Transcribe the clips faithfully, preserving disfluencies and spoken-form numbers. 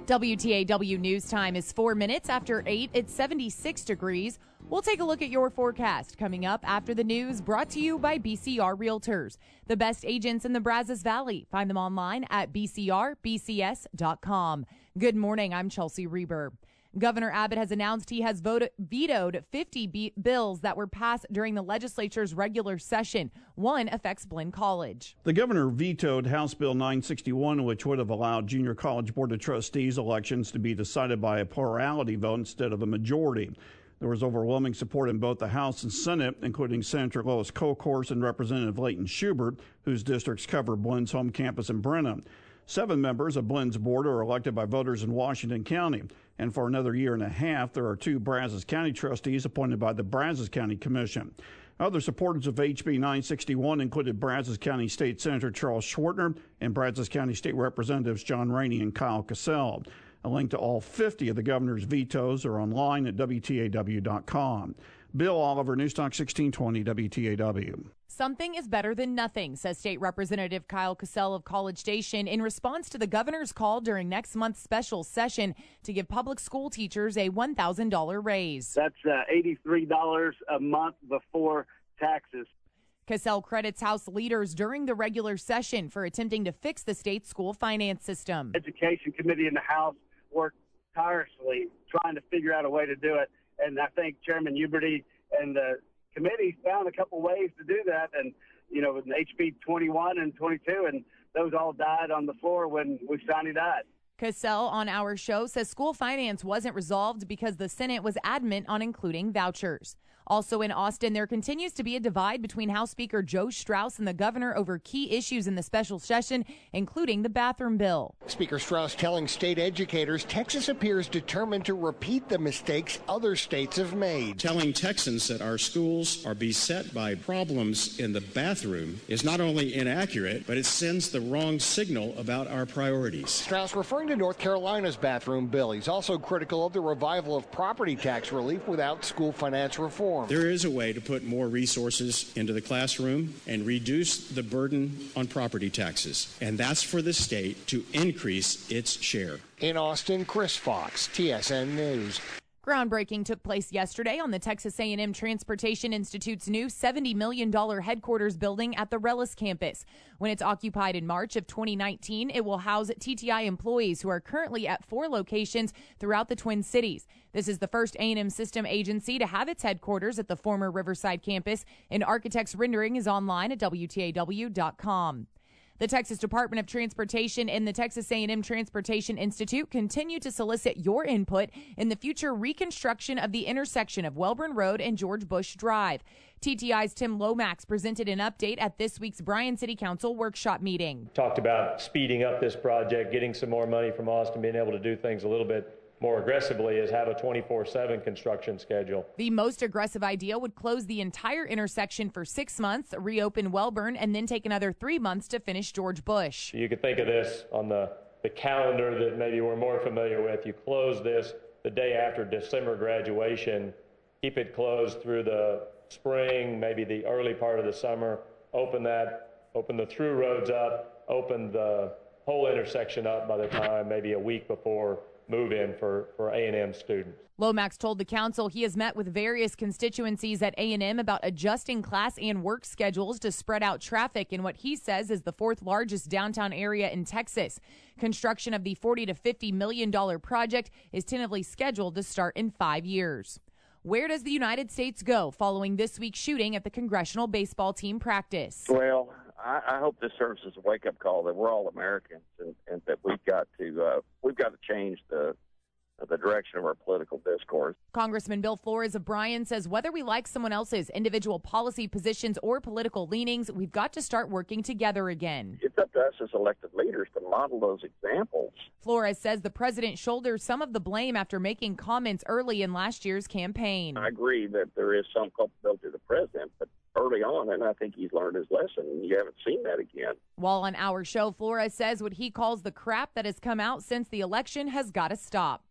W T A W News Time is four minutes after eight. It's seventy-six degrees. We'll take a look at your forecast coming up after the news, brought to you by B C R Realtors, the best agents in the Brazos Valley. Find them online at b c r b c s dot com. Good morning. I'm Chelsea Reber. Governor Abbott has announced he has voted, vetoed fifty b- bills that were passed during the legislature's regular session. One affects Blinn College. The governor vetoed House Bill nine sixty-one, which would have allowed junior college board of trustees elections to be decided by a plurality vote instead of a majority. There was overwhelming support in both the House and Senate, including Senator Lois Kolkhorst and Representative Leighton Schubert, whose districts cover Blinn's home campus in Brenna. Seven members of Blinn's board are elected by voters in Washington County. And for another year and a half, there are two Brazos County trustees appointed by the Brazos County Commission. Other supporters of H B nine sixty-one included Brazos County State Senator Charles Schwartner and Brazos County State Representatives John Rainey and Kyle Cassell. A link to all fifty of the governor's vetoes are online at W T A W dot com. Bill Oliver, Newstalk sixteen twenty W T A W. Something is better than nothing, says State Representative Kyle Cassell of College Station in response to the governor's call during next month's special session to give public school teachers a one thousand dollars raise. That's uh, eighty-three dollars a month before taxes. Cassell credits House leaders during the regular session for attempting to fix the state's school finance system. Education Committee in the House worked tirelessly trying to figure out a way to do it, and I think Chairman Huberty and the committee found a couple ways to do that, and you know, with H B twenty-one and twenty-two, and those all died on the floor when we finally died. Cassell on our show says school finance wasn't resolved because the Senate was adamant on including vouchers. Also in Austin, there continues to be a divide between House Speaker Joe Straus and the governor over key issues in the special session, including the bathroom bill. Speaker Straus telling state educators Texas appears determined to repeat the mistakes other states have made. Telling Texans that our schools are beset by problems in the bathroom is not only inaccurate, but it sends the wrong signal about our priorities. Straus referring to North Carolina's bathroom bill. He's also critical of the revival of property tax relief without school finance reform. There is a way to put more resources into the classroom and reduce the burden on property taxes, and that's for the state to increase its share. In Austin, Chris Fox, T S N News. Groundbreaking took place yesterday on the Texas A and M Transportation Institute's new seventy million dollars headquarters building at the Rellis campus. When it's occupied in March of twenty nineteen, it will house T T I employees who are currently at four locations throughout the Twin Cities. This is the first A and M system agency to have its headquarters at the former Riverside campus. An architect's rendering is online at W T A W dot com. The Texas Department of Transportation and the Texas A and M Transportation Institute continue to solicit your input in the future reconstruction of the intersection of Welborn Road and George Bush Drive. T T I's Tim Lomax presented an update at this week's Bryan City Council workshop meeting. Talked about speeding up this project, getting some more money from Austin, being able to do things a little bit more aggressively is have a twenty-four seven construction schedule. The most aggressive idea would close the entire intersection for six months, reopen Welborn, and then take another three months to finish George Bush. You could think of this on the, the calendar that maybe we're more familiar with. You close this the day after December graduation, keep it closed through the spring, maybe the early part of the summer, open that, open the through roads up, open the whole intersection up by the time maybe a week before move-in for, for A and M students. Lomax told the council he has met with various constituencies at A and M about adjusting class and work schedules to spread out traffic in what he says is the fourth largest downtown area in Texas. Construction of the forty to fifty million dollars project is tentatively scheduled to start in five years. Where does the United States go following this week's shooting at the congressional baseball team practice? Well, I, I hope this serves as a wake-up call that we're all Americans and, and that we've got to uh, we've got to change the the direction of our political discourse. Congressman Bill Flores of Bryan says whether we like someone else's individual policy positions or political leanings, we've got to start working together again. It's up to us as elected leaders to model those examples. Flores says the president shoulders some of the blame after making comments early in last year's campaign. I agree that there is some culpability to the president, but early on, and I think he's learned his lesson, and you haven't seen that again. While on our show, Flores says what he calls the crap that has come out since the election has got to stop.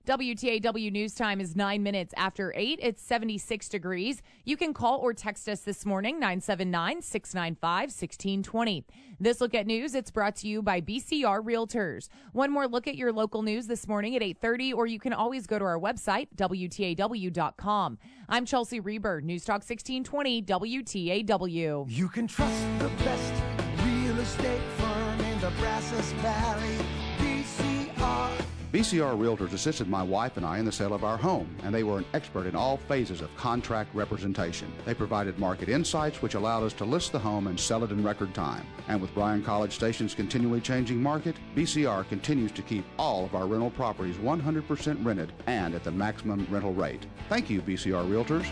W T A W News Time is nine minutes after eight. It's seventy-six degrees. You can call or text us this morning, nine seven nine, six nine five, one six two zero. This Look at News, it's brought to you by B C R Realtors. One more look at your local news this morning at eight thirty, or you can always go to our website, W T A W dot com. I'm Chelsea Reber, News Talk sixteen twenty W T A W. You can trust the best real estate firm in the Brazos Valley, B C R. B C R Realtors assisted my wife and I in the sale of our home, and they were an expert in all phases of contract representation. They provided market insights, which allowed us to list the home and sell it in record time. And with Bryan College Station's continually changing market, B C R continues to keep all of our rental properties one hundred percent rented and at the maximum rental rate. Thank you, B C R Realtors.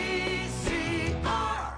B C R.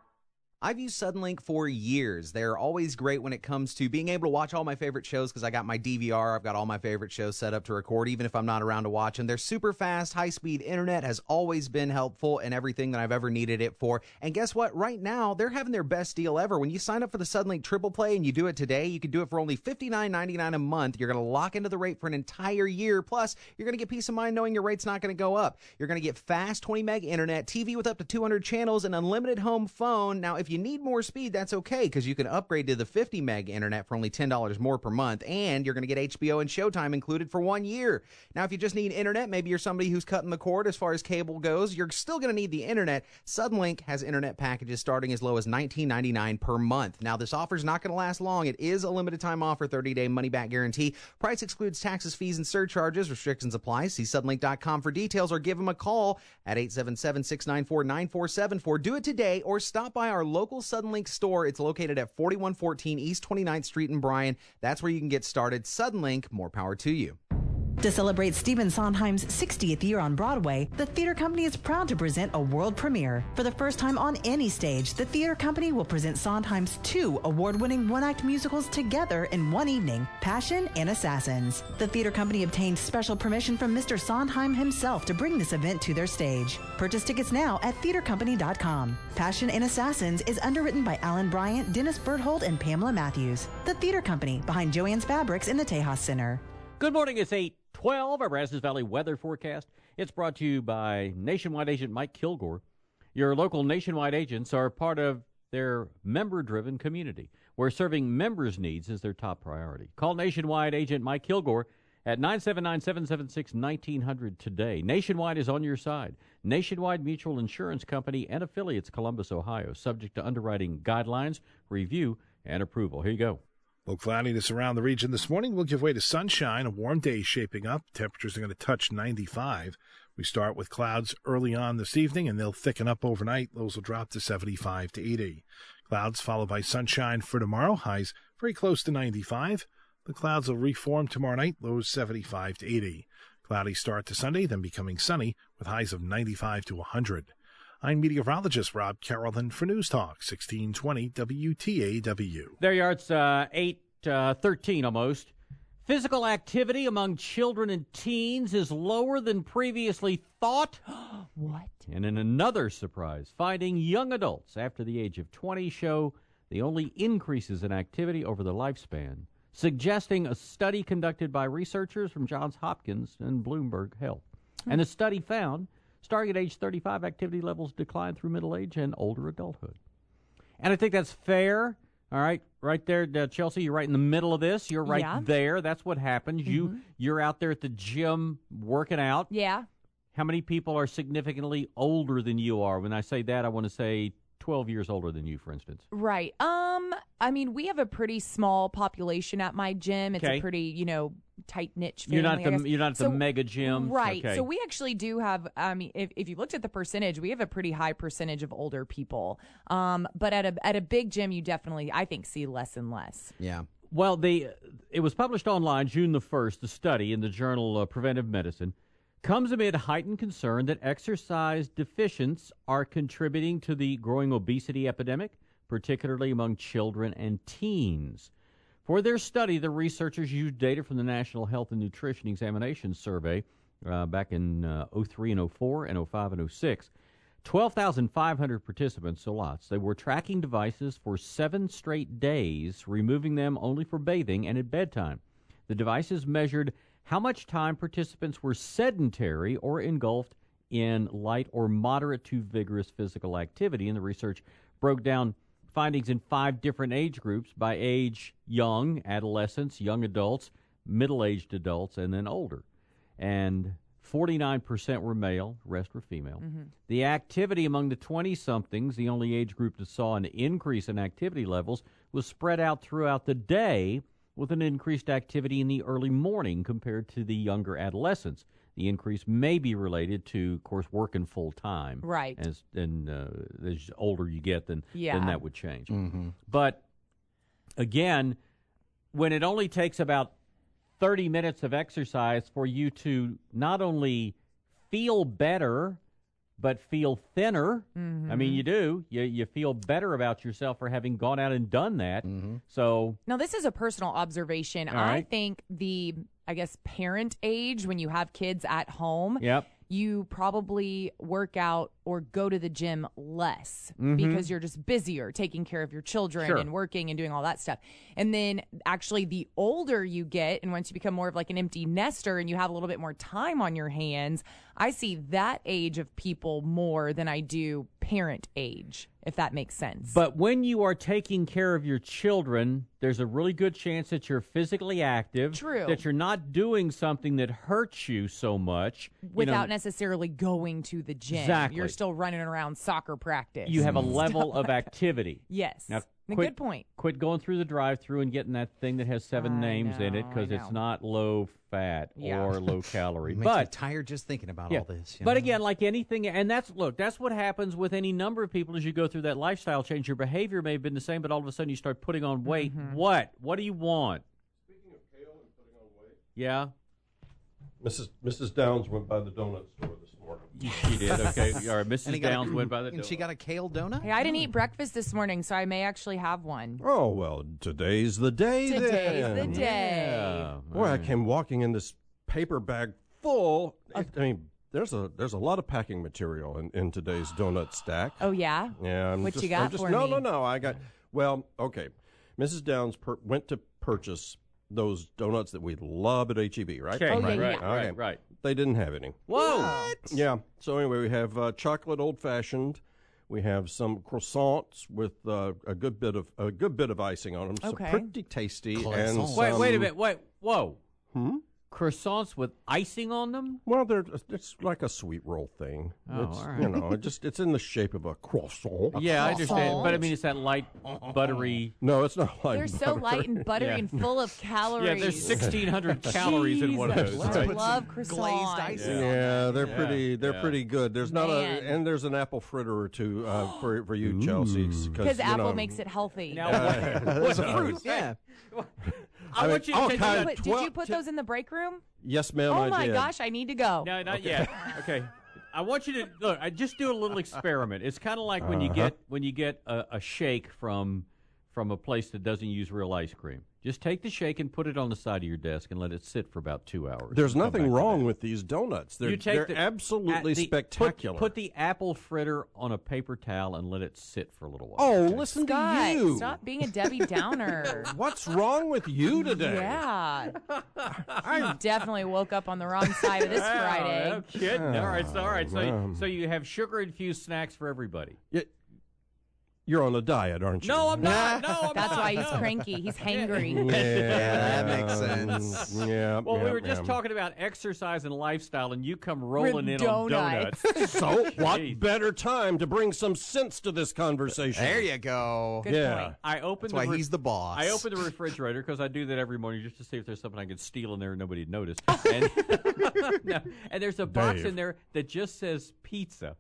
I've used Suddenlink for years. They're always great when it comes to being able to watch all my favorite shows because I got my D V R. I've got all my favorite shows set up to record, even if I'm not around to watch them. Their super fast, high-speed internet has always been helpful in everything that I've ever needed it for. And guess what? Right now, they're having their best deal ever. When you sign up for the Suddenlink Triple Play and you do it today, you can do it for only fifty-nine ninety-nine a month. You're going to lock into the rate for an entire year. Plus, you're going to get peace of mind knowing your rate's not going to go up. You're going to get fast twenty meg internet, T V with up to two hundred channels, and unlimited home phone. Now, if you need more speed, that's okay, because you can upgrade to the fifty meg internet for only ten dollars more per month, and you're going to get H B O and Showtime included for one year. Now, if you just need internet, maybe you're somebody who's cutting the cord as far as cable goes, you're still going to need the internet. Suddenlink has internet packages starting as low as nineteen ninety-nine per month. Now, this offer's not going to last long. It is a limited time offer, thirty day money-back guarantee. Price excludes taxes, fees, and surcharges. Restrictions apply. See suddenlink dot com for details, or give them a call at eight seven seven, six nine four, nine four seven four. Do it today, or stop by our local Suddenlink store. It's located at forty-one fourteen East twenty-ninth Street in Bryan. That's where you can get started. Suddenlink, more power to you. To celebrate Stephen Sondheim's sixtieth year on Broadway, the theater company is proud to present a world premiere. For the first time on any stage, the theater company will present Sondheim's two award-winning one-act musicals together in one evening, Passion and Assassins. The theater company obtained special permission from Mister Sondheim himself to bring this event to their stage. Purchase tickets now at theater company dot com. Passion and Assassins is underwritten by Alan Bryant, Dennis Berthold, and Pamela Matthews. The theater company behind Joann's Fabrics in the Tejas Center. Good morning. It's eight twelve, our Brazos Valley weather forecast. It's brought to you by Nationwide agent Mike Kilgore. Your local Nationwide agents are part of their member-driven community, where serving members' needs is their top priority. Call Nationwide agent Mike Kilgore at nine seven nine, seven seven six, one nine zero zero today. Nationwide is on your side. Nationwide Mutual Insurance Company and affiliates, Columbus, Ohio, subject to underwriting guidelines, review, and approval. Here you go. Low cloudiness around the region this morning will give way to sunshine. A warm day shaping up. Temperatures are going to touch ninety-five. We start with clouds early on this evening, and they'll thicken up overnight. Those will drop to seventy-five to eighty. Clouds followed by sunshine for tomorrow. Highs very close to ninety-five. The clouds will reform tomorrow night. Lows seventy-five to eighty. Cloudy start to Sunday, then becoming sunny with highs of ninety-five to one hundred. I'm meteorologist Rob Carrollton for News Talk sixteen twenty W T A W. There you are. It's uh, eight thirteen almost. Physical activity among children and teens is lower than previously thought. What? And in another surprise finding, young adults after the age of twenty show the only increases in activity over the lifespan, suggesting a study conducted by researchers from Johns Hopkins and Bloomberg Health. Hmm. And the study found starting at age thirty-five, activity levels decline through middle age and older adulthood. And I think that's fair. All right, right there, uh, Chelsea, you're right in the middle of this. You're right yeah. there. That's what happens. Mm-hmm. You, you're out there at the gym working out. Yeah. How many people are significantly older than you are? When I say that, I want to say twelve years older than you, for instance. Right. Um. I mean, we have a pretty small population at my gym. It's okay. a pretty, you know, tight-knit family. You're not the, you're not at so, the mega gym. Right. Okay. So we actually do have, I mean, if, if you looked at the percentage, we have a pretty high percentage of older people. Um. But at a at a big gym, you definitely, I think, see less and less. Yeah. Well, the it was published online June the first, the study in the journal uh, Preventive Medicine. Comes amid heightened concern that exercise deficiencies are contributing to the growing obesity epidemic, particularly among children and teens. For their study, the researchers used data from the National Health and Nutrition Examination Survey uh, back in uh, oh three and oh four and oh five and oh six. twelve thousand five hundred participants, so lots. They were tracking devices for seven straight days, removing them only for bathing and at bedtime. The devices measured how much time participants were sedentary or engulfed in light or moderate to vigorous physical activity. And the research broke down findings in five different age groups by age: young, adolescents, young adults, middle-aged adults, and then older. And forty-nine percent were male, the rest were female. Mm-hmm. The activity among the twenty-somethings, the only age group that saw an increase in activity levels, was spread out throughout the day, with an increased activity in the early morning compared to the younger adolescents. The increase may be related to, of course, working full-time. Right. As, and uh, as older you get, then, yeah. then that would change. Mm-hmm. But, again, when it only takes about thirty minutes of exercise for you to not only feel better, but feel thinner. Mm-hmm. I mean, you do. You you feel better about yourself for having gone out and done that. Mm-hmm. So now, this is a personal observation. All I right. think the, I guess, parent age, when you have kids at home, Yep. you probably work out or go to the gym less Mhm. because you're just busier taking care of your children Sure. and working and doing all that stuff. And then actually the older you get, and once you become more of like an empty nester and you have a little bit more time on your hands, I see that age of people more than I do parent age, if that makes sense. But when you are taking care of your children, there's a really good chance that you're physically active. True. That you're not doing something that hurts you so much. Without you know, necessarily going to the gym. Exactly. You're still running around soccer practice. you have a and level stuff of like that. activity. Yes. Now, A quit, good point. Quit going through the drive-through and getting that thing that has seven I names in it, know, because I it's know. not low fat Yeah. or low calorie. Makes but me tired just thinking about yeah, all this. you but know? again, like anything, and that's look, that's what happens with any number of people as you go through that lifestyle change. Your behavior may have been the same, but all of a sudden you start putting on weight. Mm-hmm. What? What do you want? Speaking of kale and putting on weight, Yeah. Missus Missus Downs went by the donut store this morning. She did. Okay. All right. Missus And he got a- Downs went by the and door. she got a kale donut? Hey, I didn't eat breakfast this morning, so I may actually have one. Oh, well, today's the day Today's then. the day. Yeah. Boy, I came walking in this paper bag full. It, I mean, there's a there's a lot of packing material in, in today's donut stack. Oh, yeah? Yeah. I'm What just, you got I'm just, for no, me? No, no, I got, well, okay. Missus Downs per, went to purchase those donuts that we love at H E B, right? Okay. Oh, yeah, right, yeah. right, Okay. right, right. They didn't have any. Whoa. Yeah. So anyway, we have uh, chocolate old fashioned. We have some croissants with uh, a good bit of a good bit of icing on them. Okay. So pretty tasty. And Croissants. Wait, wait a some- minute. Wait. Whoa. Hmm? Croissants with icing on them? Well, they're it's like a sweet roll thing. Oh, it's, all right. You know, it just it's in the shape of a croissant. Yeah, I understand. croissant? But I mean, it's that light, buttery. No, it's not like They're so light and buttery Yeah. and full of calories. Yeah, there's sixteen hundred calories in one of Jesus, those. I right? love croissants. glazed icing. Yeah, they're Yeah. pretty. They're Yeah. pretty good. There's not Man. a and there's an apple fritter or two uh, for for you, Chelsea, Because you apple know, makes it healthy. Now, Uh, what, there's what a did you fruit. say? Yeah. I, I want mean, you to all take kinds- the- But did you put those in the break room? Yes, ma'am. Oh I my did. gosh, I need to go. No, not yet. Okay. I want you to look. I just do a little experiment. It's kind of like when you Uh-huh. get when you get a, a shake from from a place that doesn't use real ice cream. Just take the shake and put it on the side of your desk and let it sit for about two hours. There's Come nothing back to wrong that. with these donuts. They're, You take they're the- absolutely at the- spectacular. Put, put the apple fritter on a paper towel and let it sit for a little while. oh, okay? listen Scott, to you. stop being a Debbie Downer. What's wrong with you today? Yeah. I definitely woke up on the wrong side of this Wow, Friday. No kidding. All right, so, all right. So, Um, so you have sugar-infused snacks for everybody. Y- You're on a diet, aren't you? No, I'm not. No, I'm That's not. why he's no. cranky. He's hangry. Yeah, that makes sense. Yeah. Well, we yeah, were just yeah. talking about exercise and lifestyle, and you come rolling in donuts. on donuts. So, what Jeez. better time to bring some sense to this conversation? There you go. Good yeah. point. I opened That's the why re- he's the boss. I opened the refrigerator because I do that every morning just to see if there's something I could steal in there and nobody'd notice. And, no, and there's a box Dave. in there that just says pizza.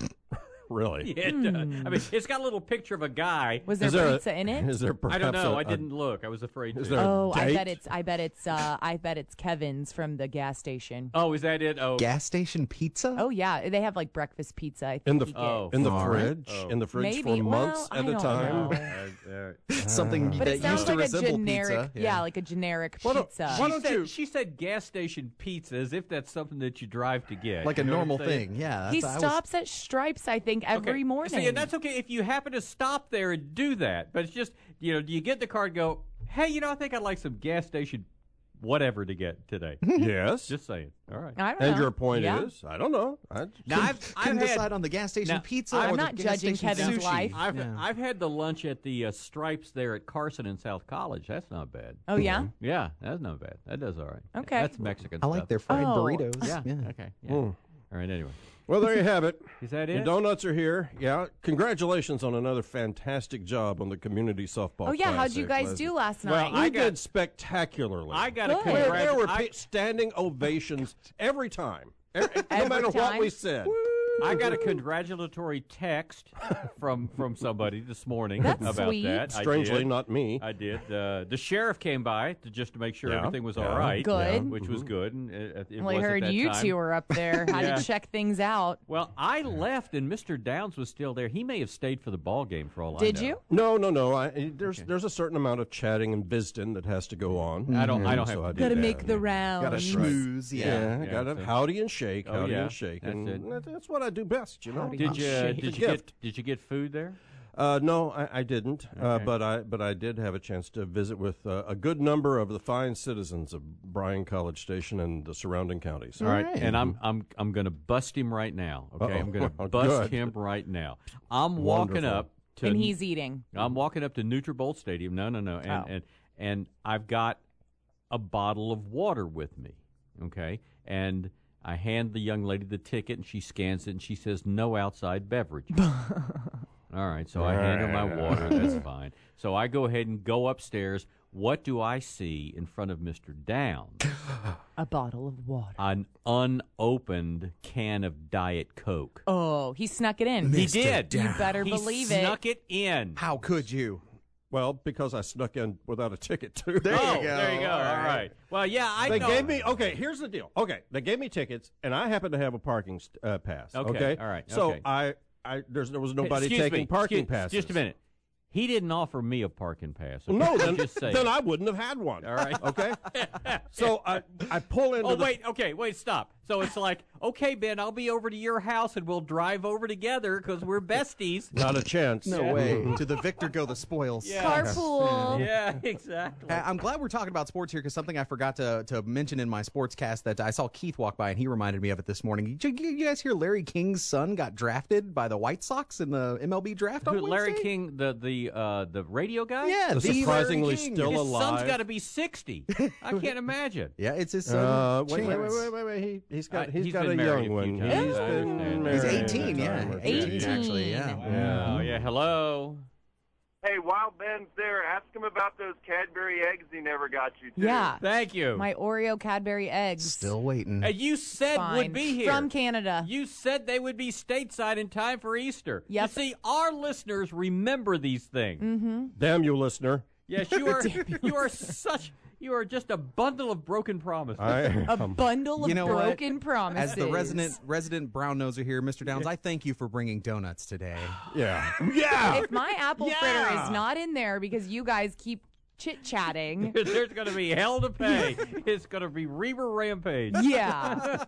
Really? Yeah, it does. I mean, it's got a little picture of a guy. Was there, Is there a- pizza in it? Is there perhaps I don't know. a- I a- didn't look. I was afraid Is to. there a Oh, I date? bet it's. I bet it's. Uh, I bet it's Kevin's from the gas station. Oh, is that it? Oh, Gas station pizza? Oh yeah, they have like breakfast pizza. I think in the you get. Oh. in the All right. fridge Oh. in the fridge Maybe. for months Well, at I a don't time. know. Something But that it sounds used to like a resemble generic. pizza. Yeah. like a generic Why don't- pizza. why She don't said, you- she said gas station pizza as if that's something that you drive to get. Like a You know what I'm normal saying? thing. Yeah. he that's- I was- stops at Stripes, I think, every Okay. morning. See, and that's okay if you happen to stop there and do that. But it's just, you know, do you get in the car and go, hey, you know, I think I'd like some gas station whatever to get today. Yes. Just saying. All right. I don't And know. your point Yeah. is, I don't know. I Now, I've, I've Couldn't had, decide on the gas station Now, pizza I'm or not the gas judging station Kevin's sushi. life. I've Yeah. I've had the lunch at the uh, Stripes there at Carson and South College. That's not bad. Oh, yeah? Yeah, that's not bad. That does all right. Okay. That's Mexican I stuff. like their fried Oh. burritos. Yeah. Okay. Yeah. Mm. All right. Anyway, Well, there you have it. is that Your it? donuts are here. Yeah. Congratulations on another fantastic job on the community softball. Oh, yeah. How'd you Classic. guys do last night? Well, I I got- did spectacularly. I got a Good. There, there were congratulations. pe- standing ovations every time. E- no Every matter what time? we said. I got a congratulatory text from from somebody this morning That's about sweet. that. I Strangely, did. not me. I did. Uh, the sheriff came by to just to make sure Yeah, everything was yeah, all right. Good. Which was good. And it, it Well, I was at heard that you time. two were up there. Had Yeah. to check things out. Well, I left and Mister Downs was still there. He may have stayed for the ball game for all Did I know. you? No, no, no. I, there's there's a certain amount of chatting and visiting that has to go on. I don't- I don't So have to I do did Gotta that. make the rounds. Got to schmooze, yeah. Yeah, Yeah, got to so- howdy and shake, Oh, howdy yeah. and shake, That's and it. that- that's what I do best, you know. Howdy Did and you shake. did It's a you get gift. did you get food there? Uh, no, I, I didn't. Uh, Okay. but I but I did have a chance to visit with uh, a good number of the fine citizens of Bryan College Station and the surrounding counties. All right, and I'm I'm I'm going to bust him right now. Okay, Uh-oh. I'm going to Oh, bust good. him right now. I'm walking Wonderful. up to And he's eating. I'm walking up to Nutrabolt Stadium. No, no, no, and Oh. and and I've got a bottle of water with me. Okay, and I hand the young lady the ticket, and she scans it, and she says no outside beverage. All right, so I hand her my water. That's fine. So I go ahead and go upstairs. What do I see in front of Mister Downs? A bottle of water. An unopened can of Diet Coke. Oh, he snuck it in. He did. You better He believe it. snuck it in. How could you? Well, because I snuck in without a ticket too. There oh, you go. there you go. All right. Well, yeah, I They know. gave me okay. Here's the deal. Okay, they gave me tickets, and I happen to have a parking st- uh, pass. Okay, Okay, all right, So okay. I, I, there's there was nobody Excuse taking me, parking excuse- passes. Just a minute. He didn't offer me a parking pass. Okay? No, I'm then, just saying. then I wouldn't have had one. All right. Okay. So I, I pull into. Oh the, wait, okay, wait, stop. So it's like, okay, Ben, I'll be over to your house and we'll drive over together because we're besties. Not a chance. No Yeah. way. To the victor go the spoils. Yeah. Carpool. Yeah, exactly. Uh, I'm glad we're talking about sports here because something I forgot to, to mention in my sports cast that I saw Keith walk by and he reminded me of it this morning. Did you, you guys hear Larry King's son got drafted by the White Sox in the M L B draft on Who, Larry Wednesday? King, the the uh, the radio guy. Yeah, The the surprisingly Larry King. still His alive. son's got to be sixty. I can't imagine. Yeah, it's his son. Uh, wait, wait, wait, Chance. wait, wait, wait. He, he's got, Uh, he's he's got been a married young a few one. times. He's I been understand. married He's a eighteen, yeah. time or two. eighteen, actually, yeah. Oh, yeah. Hello. Hey, while Ben's there, ask him about those Cadbury eggs he never got you, too. Yeah. Thank you. My Oreo Cadbury eggs. Still waiting. Hey, you said Fine. would be here. From Canada. You said they would be stateside in time for Easter. Yep. You see, our listeners remember these things. Mm-hmm. Damn you, listener. Yes, you are. You are such. You are just a bundle of broken promises. I A am. bundle of You know what? broken promises. As the resident resident brown noser here, Mister Downs, I thank you for bringing donuts today. Yeah. Yeah. If my apple Yeah. fritter is not in there because you guys keep chit-chatting, There's going to be hell to pay. It's going to be Reaver Rampage. yeah.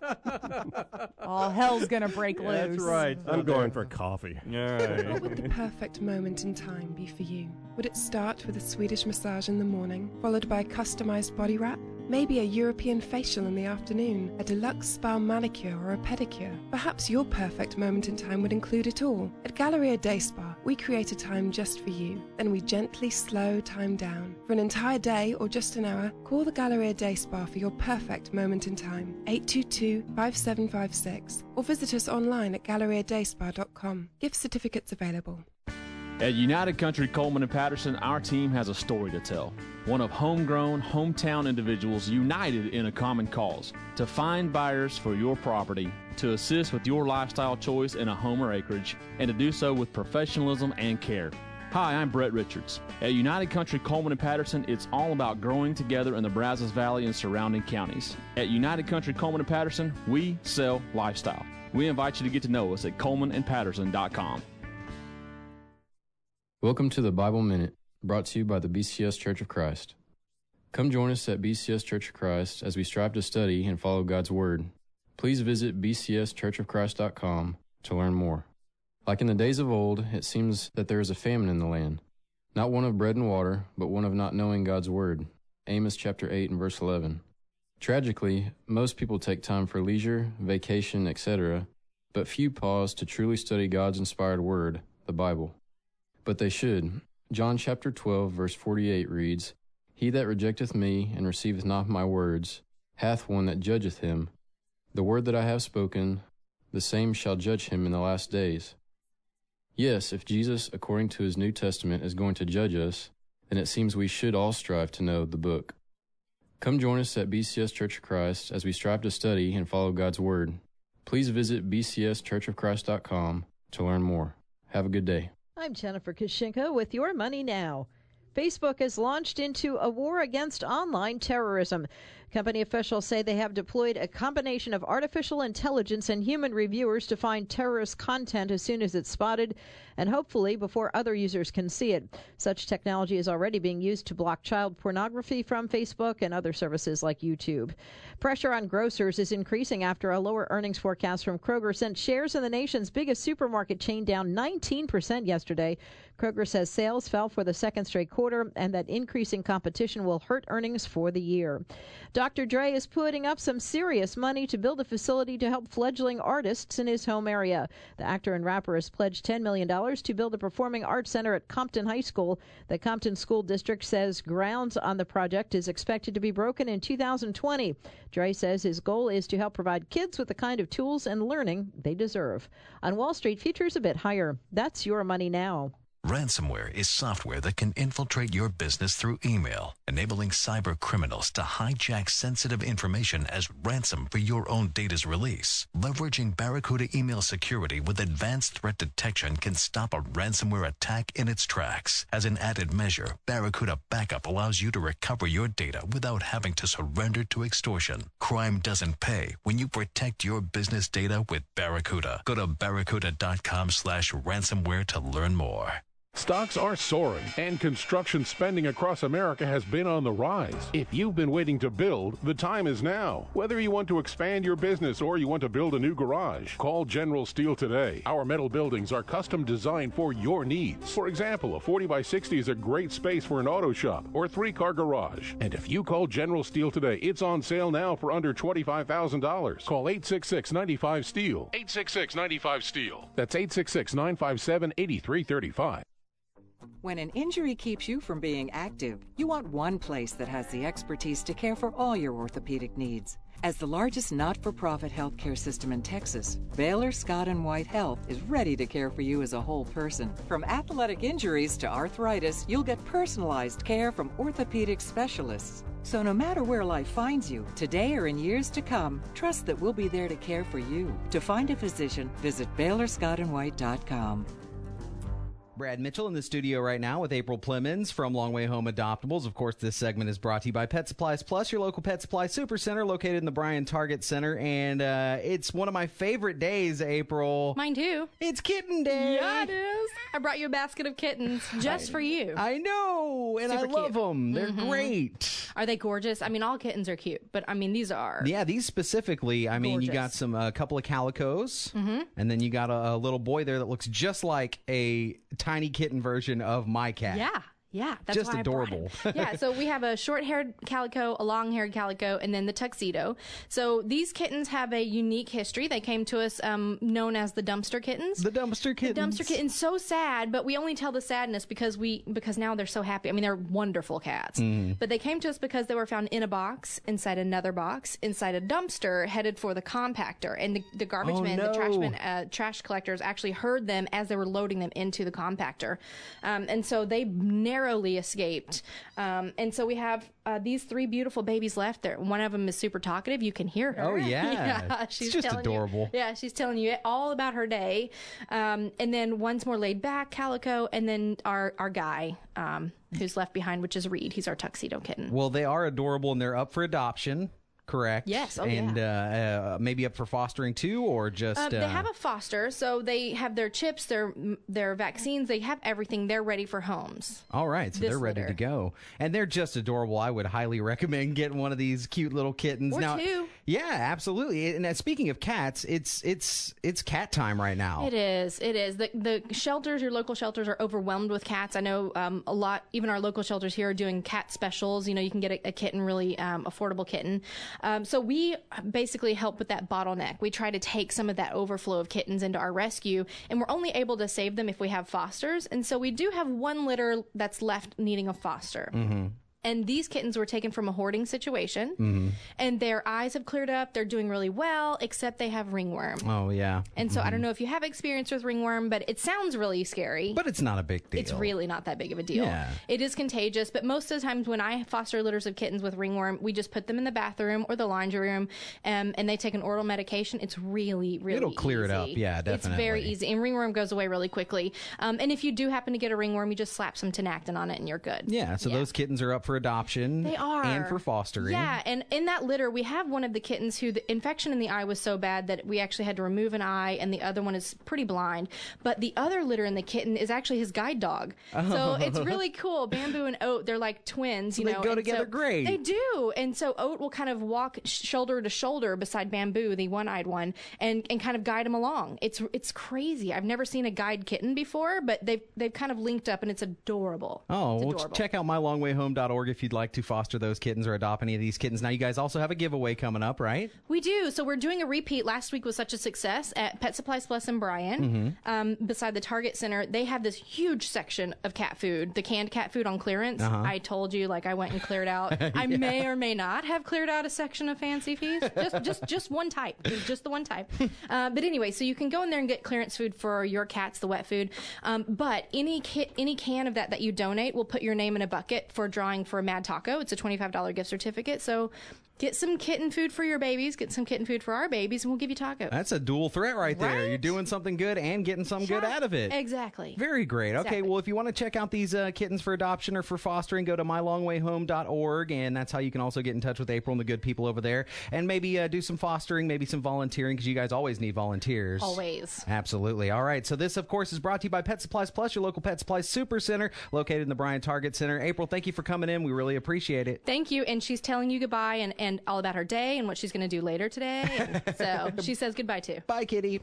All hell's going to break loose. That's right. I'm going for coffee. All right. What would the perfect moment in time be for you? Would it start with a Swedish massage in the morning, followed by a customized body wrap? Maybe a European facial in the afternoon, a deluxe spa manicure or a pedicure. Perhaps your perfect moment in time would include it all. At Galleria Day Spa, we create a time just for you. Then we gently slow time down. For an entire day or just an hour, call the Galleria Day Spa for your perfect moment in time. eight two two, five seven five six or visit us online at galleria day spa dot com. Gift certificates available. At United Country Coleman and Patterson, our team has a story to tell. One of homegrown, hometown individuals united in a common cause to find buyers for your property, to assist with your lifestyle choice in a home or acreage, and to do so with professionalism and care. Hi, I'm Brett Richards. At United Country Coleman and Patterson, it's all about growing together in the Brazos Valley and surrounding counties. At United Country Coleman and Patterson, we sell lifestyle. We invite you to get to know us at coleman and patterson dot com. Welcome to the Bible Minute, brought to you by the B C S Church of Christ. Come join us at B C S Church of Christ as we strive to study and follow God's Word. Please visit b c s church of christ dot com to learn more. Like in the days of old, it seems that there is a famine in the land, not one of bread and water, but one of not knowing God's Word. Amos chapter eight and verse eleven. Tragically, most people take time for leisure, vacation, et cetera, but few pause to truly study God's inspired word, the Bible. But they should. John chapter twelve, verse forty-eight reads, He that rejecteth me and receiveth not my words hath one that judgeth him. The word that I have spoken, the same shall judge him in the last days. Yes, if Jesus, according to his New Testament, is going to judge us, then it seems we should all strive to know the book. Come join us at B C S Church of Christ as we strive to study and follow God's Word. Please visit b c s church of christ dot com to learn more. Have a good day. I'm Jennifer Kushinka with Your Money Now. Facebook has launched into a war against online terrorism. Company officials say they have deployed a combination of artificial intelligence and human reviewers to find terrorist content as soon as it's spotted, and hopefully before other users can see it. Such technology is already being used to block child pornography from Facebook and other services like YouTube. Pressure on grocers is increasing after a lower earnings forecast from Kroger sent shares in the nation's biggest supermarket chain down nineteen percent yesterday. Kroger says sales fell for the second straight quarter and that increasing competition will hurt earnings for the year. Doctor Dre is putting up some serious money to build a facility to help fledgling artists in his home area. The actor and rapper has pledged ten million dollars to build a performing arts center at Compton High School. The Compton School District says grounds on the project is expected to be broken in two thousand twenty. Dre says his goal is to help provide kids with the kind of tools and learning they deserve. On Wall Street, futures a bit higher. That's Your Money Now. Ransomware is software that can infiltrate your business through email, enabling cyber criminals to hijack sensitive information as ransom for your own data's release. Leveraging Barracuda email security with advanced threat detection can stop a ransomware attack in its tracks. As an added measure, Barracuda Backup allows you to recover your data without having to surrender to extortion. Crime doesn't pay when you protect your business data with Barracuda. Go to barracuda.com slash ransomware to learn more. Stocks are soaring, and construction spending across America has been on the rise. If you've been waiting to build, the time is now. Whether you want to expand your business or you want to build a new garage, call General Steel today. Our metal buildings are custom designed for your needs. For example, a forty by sixty is a great space for an auto shop or three-car garage. And if you call General Steel today, it's on sale now for under twenty-five thousand dollars. Call eight six six, nine five, STEEL. eight six six, nine five, STEEL. That's eight six six, nine five seven, eight three three five. When an injury keeps you from being active, you want one place that has the expertise to care for all your orthopedic needs. As the largest not-for-profit healthcare system in Texas, Baylor Scott and White Health is ready to care for you as a whole person. From athletic injuries to arthritis, you'll get personalized care from orthopedic specialists. So no matter where life finds you, today or in years to come, trust that we'll be there to care for you. To find a physician, visit Baylor Scott and White dot com. Brad Mitchell in the studio right now with April Plemons from Long Way Home Adoptables. Of course, this segment is brought to you by Pet Supplies Plus, your local pet supply supercenter located in the Bryan Target Center. And uh, it's one of my favorite days, April. Mine too. It's Kitten Day. Yeah, it is. I brought you a basket of kittens just I, for you. I know, and Super I love cute. them. They're mm-hmm. great. Are they gorgeous? I mean, all kittens are cute, but I mean, these are. Yeah, these specifically, I mean, gorgeous. you got some a uh, couple of calicos, mm-hmm. and then you got a, a little boy there that looks just like a tiny kitten version of my cat. Yeah. Yeah, that's just why adorable. I brought him. Yeah, so we have a short-haired calico, a long-haired calico, and then the tuxedo. So these kittens have a unique history. They came to us um, known as the dumpster kittens. The dumpster kittens. The dumpster kittens. So sad, but we only tell the sadness because we because now they're so happy. I mean, they're wonderful cats. Mm. But they came to us because they were found in a box, inside another box, inside a dumpster, headed for the compactor. And the, the garbage oh, men, no. the trash men, uh, trash collectors actually heard them as they were loading them into the compactor. Um, and so they narrowly escaped. Um, and so we have uh, these three beautiful babies left there. One of them is super talkative. You can hear her. Oh, yeah. yeah she's it's just telling adorable. You, yeah, she's telling you all about her day. Um, and then one's more laid back, Calico, and then our, our guy um, who's left behind, which is Reed. He's our tuxedo kitten. Well, they are adorable, and they're up for adoption. Correct. Yes. Oh, and yeah. uh, uh, maybe up for fostering too, or just uh, uh, they have a foster, so they have their chips, their their vaccines, they have everything. They're ready for homes. All right, so This they're ready litter. to go, and they're just adorable. I would highly recommend getting one of these cute little kittens. Or now, two. Yeah, absolutely. And uh, speaking of cats, it's it's it's cat time right now. It is. It is. The the shelters, your local shelters, are overwhelmed with cats. I know um, a lot. Even our local shelters here are doing cat specials. You know, you can get a, a kitten, really um, affordable kitten. Um, so we basically help with that bottleneck. We try to take some of that overflow of kittens into our rescue, and we're only able to save them if we have fosters. And so we do have one litter that's left needing a foster. Mm-hmm. And these kittens were taken from a hoarding situation, mm-hmm. and their eyes have cleared up. They're doing really well, except they have ringworm. Oh, yeah. And so mm-hmm. I don't know if you have experience with ringworm, but it sounds really scary. But it's not a big deal. It's really not that big of a deal. Yeah. It is contagious, but most of the times when I foster litters of kittens with ringworm, we just put them in the bathroom or the laundry room, um, and they take an oral medication. It's really, really It'll clear easy. it up. Yeah, definitely. It's very easy, and ringworm goes away really quickly. Um, and if you do happen to get a ringworm, you just slap some Tinactin on it, and you're good. Yeah, so yeah. those kittens are up for adoption. They are. And for fostering. Yeah, and in that litter, we have one of the kittens who the infection in the eye was so bad that we actually had to remove an eye, and the other one is pretty blind. But the other litter in the kitten is actually his guide dog. Oh. So it's really cool. Bamboo and Oat, they're like twins. You so know, they go and together so great. They do. And so Oat will kind of walk sh- shoulder to shoulder beside Bamboo, the one-eyed one, and, and kind of guide him along. It's it's crazy. I've never seen a guide kitten before, but they've, they've kind of linked up, and it's adorable. Oh, it's well, adorable. check out my long way home dot org if you'd like to foster those kittens or adopt any of these kittens. Now, you guys also have a giveaway coming up, right? We do. So we're doing a repeat. Last week was such a success at Pet Supplies Plus in Bryan. Mm-hmm. Um, beside the Target Center, they have this huge section of cat food, the canned cat food on clearance. Uh-huh. I told you, like, I went and cleared out. Yeah. I may or may not have cleared out a section of Fancy Feast. Just, just, just one type. Just the one type. Uh, but anyway, so you can go in there and get clearance food for your cats, the wet food. Um, but any ki- any can of that that you donate, will put your name in a bucket for drawing for a Mad Taco. It's a twenty-five dollars gift certificate. So get some kitten food for your babies, get some kitten food for our babies, and we'll give you tacos. That's a dual threat right there. Right? You're doing something good and getting some good out of it. Exactly. Very great. Okay, Exactly. well, if you want to check out these uh, kittens for adoption or for fostering, go to my long way home dot org, and that's how you can also get in touch with April and the good people over there, and maybe uh, do some fostering, maybe some volunteering, because you guys always need volunteers. Always. Absolutely. All right, so this, of course, is brought to you by Pet Supplies Plus, your local Pet Supplies Super Center, located in the Bryan Target Center. April, thank you for coming in. We really appreciate it. Thank you. And she's telling you goodbye and, and all about her day and what she's going to do later today. And so she says goodbye too. Bye, kitty.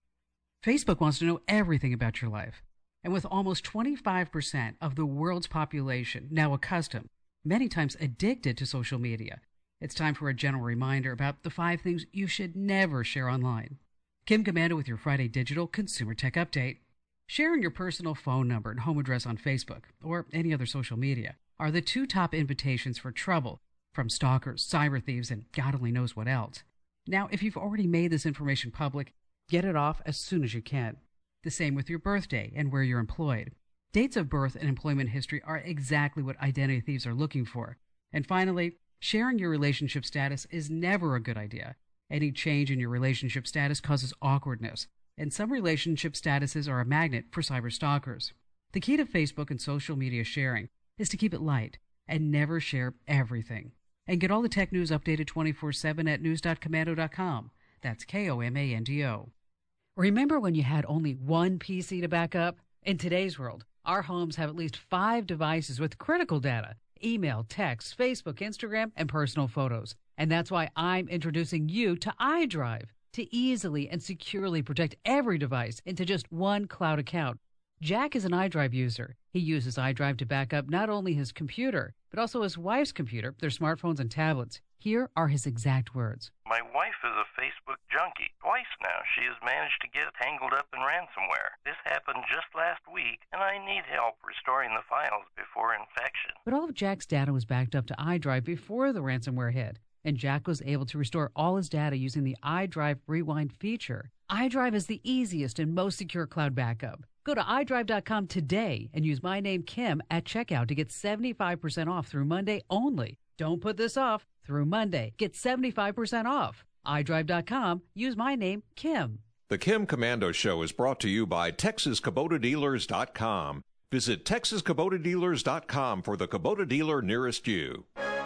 Facebook wants to know everything about your life. And with almost twenty-five percent of the world's population now accustomed, many times addicted to social media, it's time for a gentle reminder about the five things you should never share online. Kim Commando with your Friday Digital Consumer Tech Update. Sharing your personal phone number and home address on Facebook or any other social media are the two top invitations for trouble from stalkers, cyber thieves, and God only knows what else. Now, if you've already made this information public, get it off as soon as you can. The same with your birthday and where you're employed. Dates of birth and employment history are exactly what identity thieves are looking for. And finally, sharing your relationship status is never a good idea. Any change in your relationship status causes awkwardness, and some relationship statuses are a magnet for cyber stalkers. The key to Facebook and social media sharing is to keep it light and never share everything. And get all the tech news updated twenty-four seven at news dot commando dot com. That's K O M A N D O. Remember when you had only one P C to back up? In today's world, our homes have at least five devices with critical data: email, text, Facebook, Instagram, and personal photos. And that's why I'm introducing you to iDrive to easily and securely protect every device into just one cloud account. Jack is an iDrive user. He uses iDrive to back up not only his computer, but also his wife's computer, their smartphones, and tablets. Here are his exact words. My wife is a Facebook junkie. Twice now she has managed to get tangled up in ransomware. This happened just last week, and I need help restoring the files before infection. But all of Jack's data was backed up to iDrive before the ransomware hit, and Jack was able to restore all his data using the iDrive Rewind feature. iDrive is the easiest and most secure cloud backup. Go to i drive dot com today and use my name Kim at checkout to get seventy-five percent off through Monday only. Don't put this off. Through Monday, get seventy-five percent off. i drive dot com, use my name Kim. The Kim Commando Show is brought to you by Texas Kubota Dealers dot com. Visit Texas Kubota Dealers dot com for the Kubota dealer nearest you.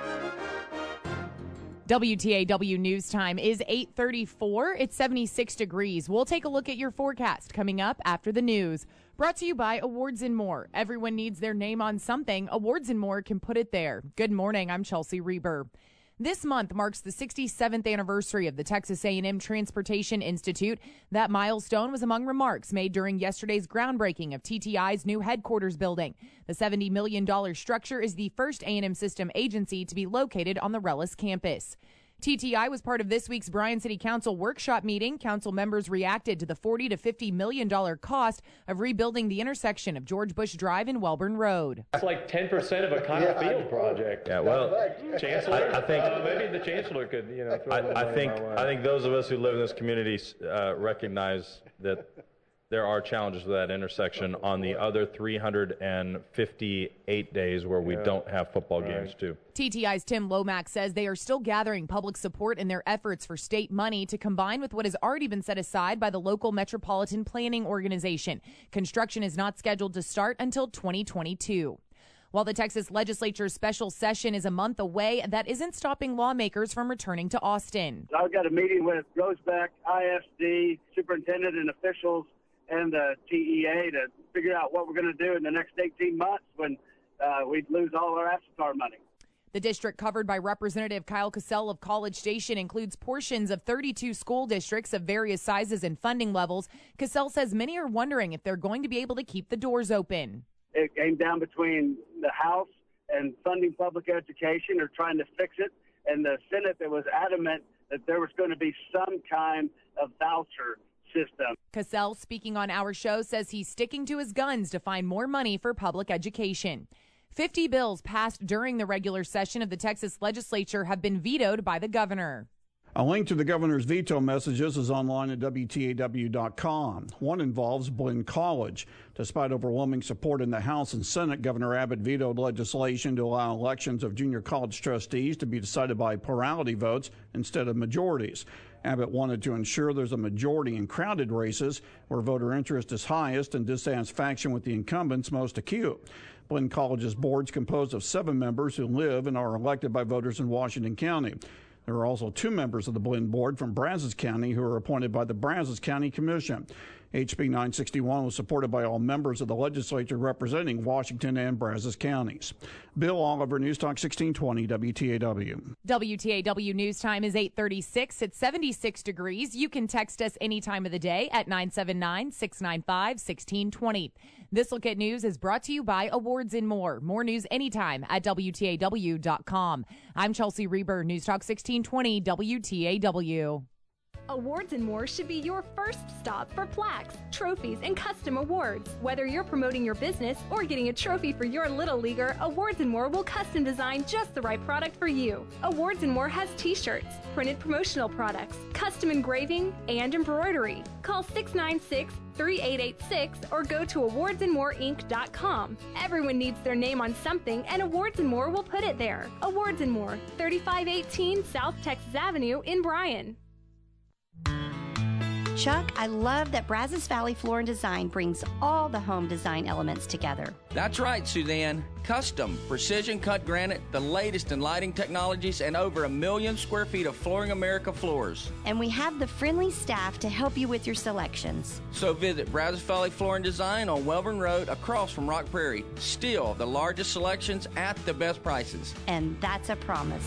W T A W News Time is eight thirty-four. It's seventy-six degrees. We'll take a look at your forecast coming up after the news. Brought to you by Awards and More. Everyone needs their name on something. Awards and More can put it there. Good morning. I'm Chelsea Reber. This month marks the sixty-seventh anniversary of the Texas A and M Transportation Institute. That milestone was among remarks made during yesterday's groundbreaking of T T I's new headquarters building. The seventy million dollars structure is the first A and M system agency to be located on the Rellis campus. T T I was part of this week's Bryan City Council workshop meeting. Council members reacted to the forty to fifty million dollars cost of rebuilding the intersection of George Bush Drive and Welborn Road. It's like ten percent of a Connor Yeah, Field project. Yeah, well, Chancellor, I, I think uh, maybe the Chancellor could, you know, throw a little I, I money think my way. I think those of us who live in this community uh, recognize that there are challenges with that intersection on the other three hundred fifty-eight days where we Yeah. don't have football Right. games too. T T I's Tim Lomax says they are still gathering public support in their efforts for state money to combine with what has already been set aside by the local Metropolitan Planning Organization. Construction is not scheduled to start until twenty twenty-two. While the Texas legislature's special session is a month away, that isn't stopping lawmakers from returning to Austin. I've got a meeting with Rosebeck, I S D, superintendent and officials, and the T E A to figure out what we're going to do in the next eighteen months when uh, we lose all our ASSETAR money. The district covered by Representative Kyle Cassell of College Station includes portions of thirty-two school districts of various sizes and funding levels. Cassell says many are wondering if they're going to be able to keep the doors open. It came down between the House and funding public education or trying to fix it, and the Senate that was adamant that there was going to be some kind of voucher system. Cassell, speaking on our show, says he's sticking to his guns to find more money for public education. fifty bills passed during the regular session of the Texas legislature have been vetoed by the governor. A link to the governor's veto messages is online at W T A W dot com. One involves Blinn College. Despite overwhelming support in the House and Senate, Governor Abbott vetoed legislation to allow elections of junior college trustees to be decided by plurality votes instead of majorities. Abbott wanted to ensure there's a majority in crowded races where voter interest is highest and dissatisfaction with the incumbents most acute. Blinn College's board is composed of seven members who live and are elected by voters in Washington County. There are also two members of the Blinn board from Brazos County who are appointed by the Brazos County Commission. H B nine sixty-one was supported by all members of the legislature representing Washington and Brazos counties. Bill Oliver, News Talk sixteen twenty W T A W. W T A W News Time is eight thirty-six. It's seventy-six degrees. You can text us any time of the day at nine seven nine, six nine five, one six two zero. This Look at News is brought to you by Awards and More. More news anytime at W T A W dot com. I'm Chelsea Reber, News Talk sixteen twenty W T A W. Awards and More should be your first stop for plaques, trophies, and custom awards. Whether you're promoting your business or getting a trophy for your little leaguer, Awards and More will custom design just the right product for you. Awards and More has t-shirts, printed promotional products, custom engraving, and embroidery. Call six nine six, three eight eight six or go to awards and more inc dot com. Everyone needs their name on something, and Awards and More will put it there. Awards and More, thirty-five eighteen South Texas Avenue in Bryan. Chuck, I love that Brazos Valley Floor and Design brings all the home design elements together. That's right, Suzanne. Custom, precision cut granite, the latest in lighting technologies, and over a million square feet of Flooring America floors. And we have the friendly staff to help you with your selections. So visit Brazos Valley Floor and Design on Welborn Road across from Rock Prairie. Still the largest selections at the best prices. And that's a promise.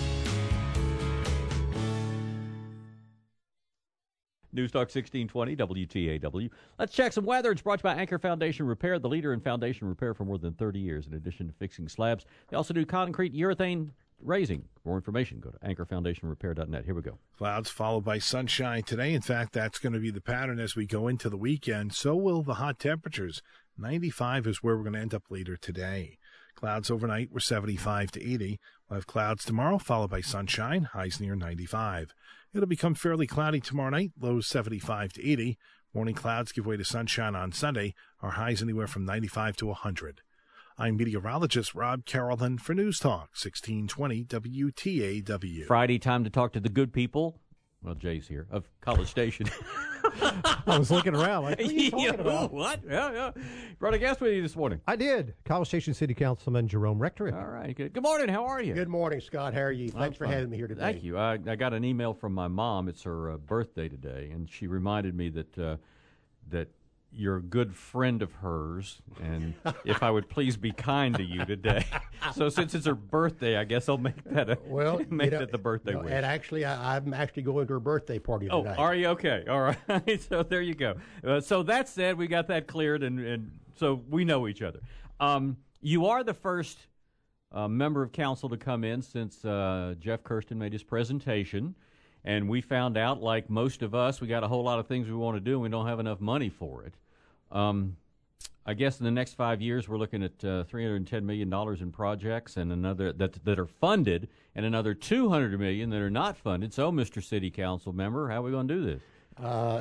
News Talk sixteen twenty W T A W. Let's check some weather. It's brought to you by Anchor Foundation Repair, the leader in foundation repair for more than thirty years. In addition to fixing slabs, they also do concrete urethane raising. For more information, go to anchor foundation repair dot net. Here we go. Clouds followed by sunshine today. In fact, that's going to be the pattern as we go into the weekend. So will the hot temperatures. ninety-five is where we're going to end up later today. Clouds overnight were seventy-five to eighty. We'll have clouds tomorrow, followed by sunshine, highs near ninety-five. It'll become fairly cloudy tomorrow night, lows seventy-five to eighty. Morning clouds give way to sunshine on Sunday, our highs anywhere from ninety-five to one hundred. I'm meteorologist Rob Carrollton for News Talk sixteen twenty W T A W. Friday, time to talk to the good people. Well, Jay's here, of College Station. I was looking around like, what are you talking about? What? Yeah, yeah. Brought a guest with you this morning. I did. College Station City Councilman Jerome Rector. All right. Good. Good morning. How are you? Good morning, Scott. How are you? Thanks I'm for fine. having me here today. Thank you. I, I got an email from my mom. It's her uh, birthday today, and she reminded me that uh, that you're a good friend of hers, and if I would please be kind to you today. So since it's her birthday, I guess I'll make that a, well, make you know, that the birthday you know, wish. And actually, I, I'm actually going to her birthday party oh, tonight. are you? Okay. All right. So there you go. Uh, so that said, we got that cleared, and, and so we know each other. Um, you are the first uh, member of council to come in since uh, Jeff Kirsten made his presentation. And we found out, like most of us, we got a whole lot of things we want to do, and we don't have enough money for it. Um, I guess in the next five years, we're looking at uh, three hundred ten million dollars in projects, and another that that are funded, and another two hundred million dollars that are not funded. So, Mister City Council member, how are we going to do this? Uh,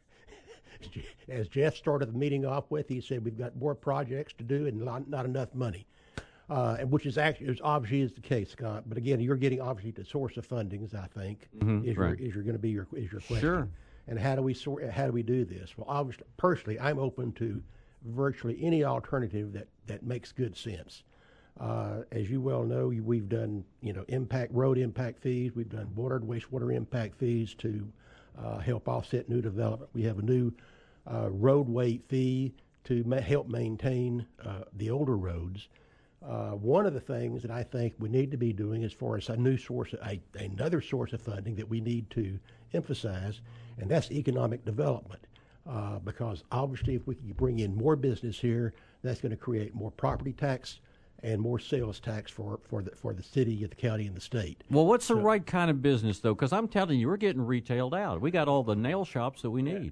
as Jeff started the meeting off with, he said we've got more projects to do and not, not enough money. Uh, and which is actually is obviously is the case, Scott. But again, you're getting obviously the source of fundings. I think Mhm, is right. your is your going to be your is your question. Sure. And how do we sort? How do we do this? Well, obviously, personally, I'm open to virtually any alternative that that makes good sense. Uh, as you well know, we've done you know impact road impact fees. We've done water and wastewater impact fees to uh, help offset new development. We have a new uh, roadway fee to ma- help maintain uh, the older roads. Uh, one of the things that I think we need to be doing as far as a new source, a, another source of funding that we need to emphasize, and that's economic development. Uh, because obviously if we can bring in more business here, that's going to create more property tax and more sales tax for, for, the, for the city, the county, and the state. Well, what's the so, right kind of business, though? Because I'm telling you, we're getting retailed out. We got all the nail shops that we need.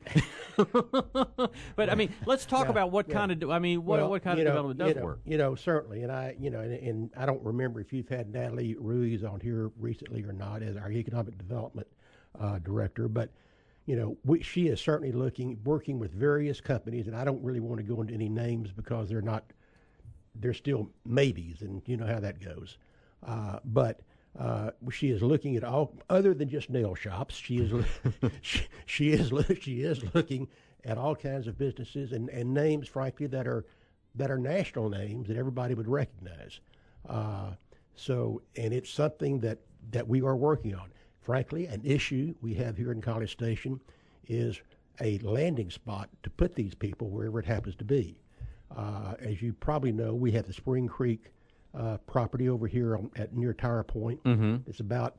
But, I mean, let's talk yeah, about what yeah. kind of, I mean, what, well, what kind of of know, development does you know, work? You know, certainly. And I, you know, and, and I don't remember if you've had Natalie Ruiz on here recently or not as our economic development uh, director, but you know, we, she is certainly looking, working with various companies, and I don't really want to go into any names because they're not, they're still maybes, and you know how that goes. Uh, but uh, she is looking at all, other than just nail shops. She is, she, she is, she is looking at all kinds of businesses and, and names, frankly, that are that are national names that everybody would recognize. Uh, so, and it's something that that we are working on. Frankly, an issue we have here in College Station is a landing spot to put these people wherever it happens to be. Uh, as you probably know, we have the Spring Creek uh, property over here on, at near Tower Point. Mm-hmm. It's about,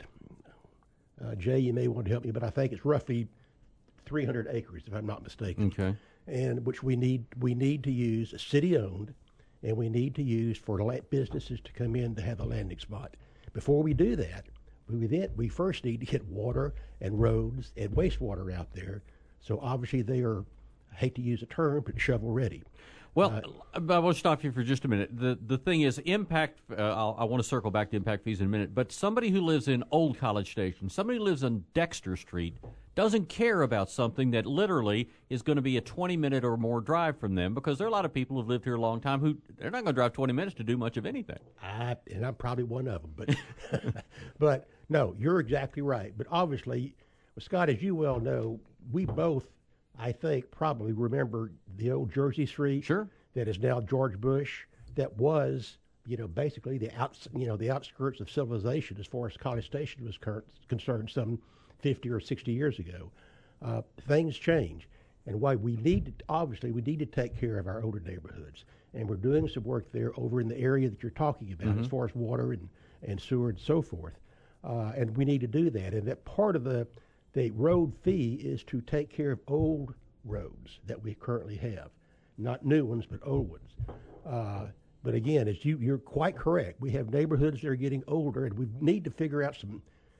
uh, Jay, you may want to help me, but I think it's roughly three hundred acres, if I'm not mistaken. Okay. And which we need we need to use, city-owned, and we need to use for la- businesses to come in to have a landing spot. Before we do that, we then we first need to get water and roads and wastewater out there. So obviously they are, I hate to use a term, but shovel ready. Well, uh, I want to stop you for just a minute. The the thing is, impact, uh, I'll, I want to circle back to impact fees in a minute, but somebody who lives in Old College Station, somebody who lives on Dexter Street, doesn't care about something that literally is going to be a twenty-minute or more drive from them, because there are a lot of people who've lived here a long time who, they're not going to drive twenty minutes to do much of anything. I, and I'm probably one of them. But, but no, you're exactly right. But obviously, well, Scott, as you well know, we both, I think, probably remember the old Jersey Street. Sure. That is now George Bush. That was, you know, basically the outs, you know, the outskirts of civilization as far as College Station was cur- concerned some fifty or sixty years ago. Uh, things change. And why we need to, obviously, we need to take care of our older neighborhoods. And we're doing some work there over in the area that you're talking about, Mm-hmm. as far as water and, and sewer and so forth. Uh, and we need to do that. And that part of the The road fee is to take care of old roads that we currently have, not new ones, but old ones. Uh, but again, as you, you're quite correct, we have neighborhoods that are getting older, and we need to figure out some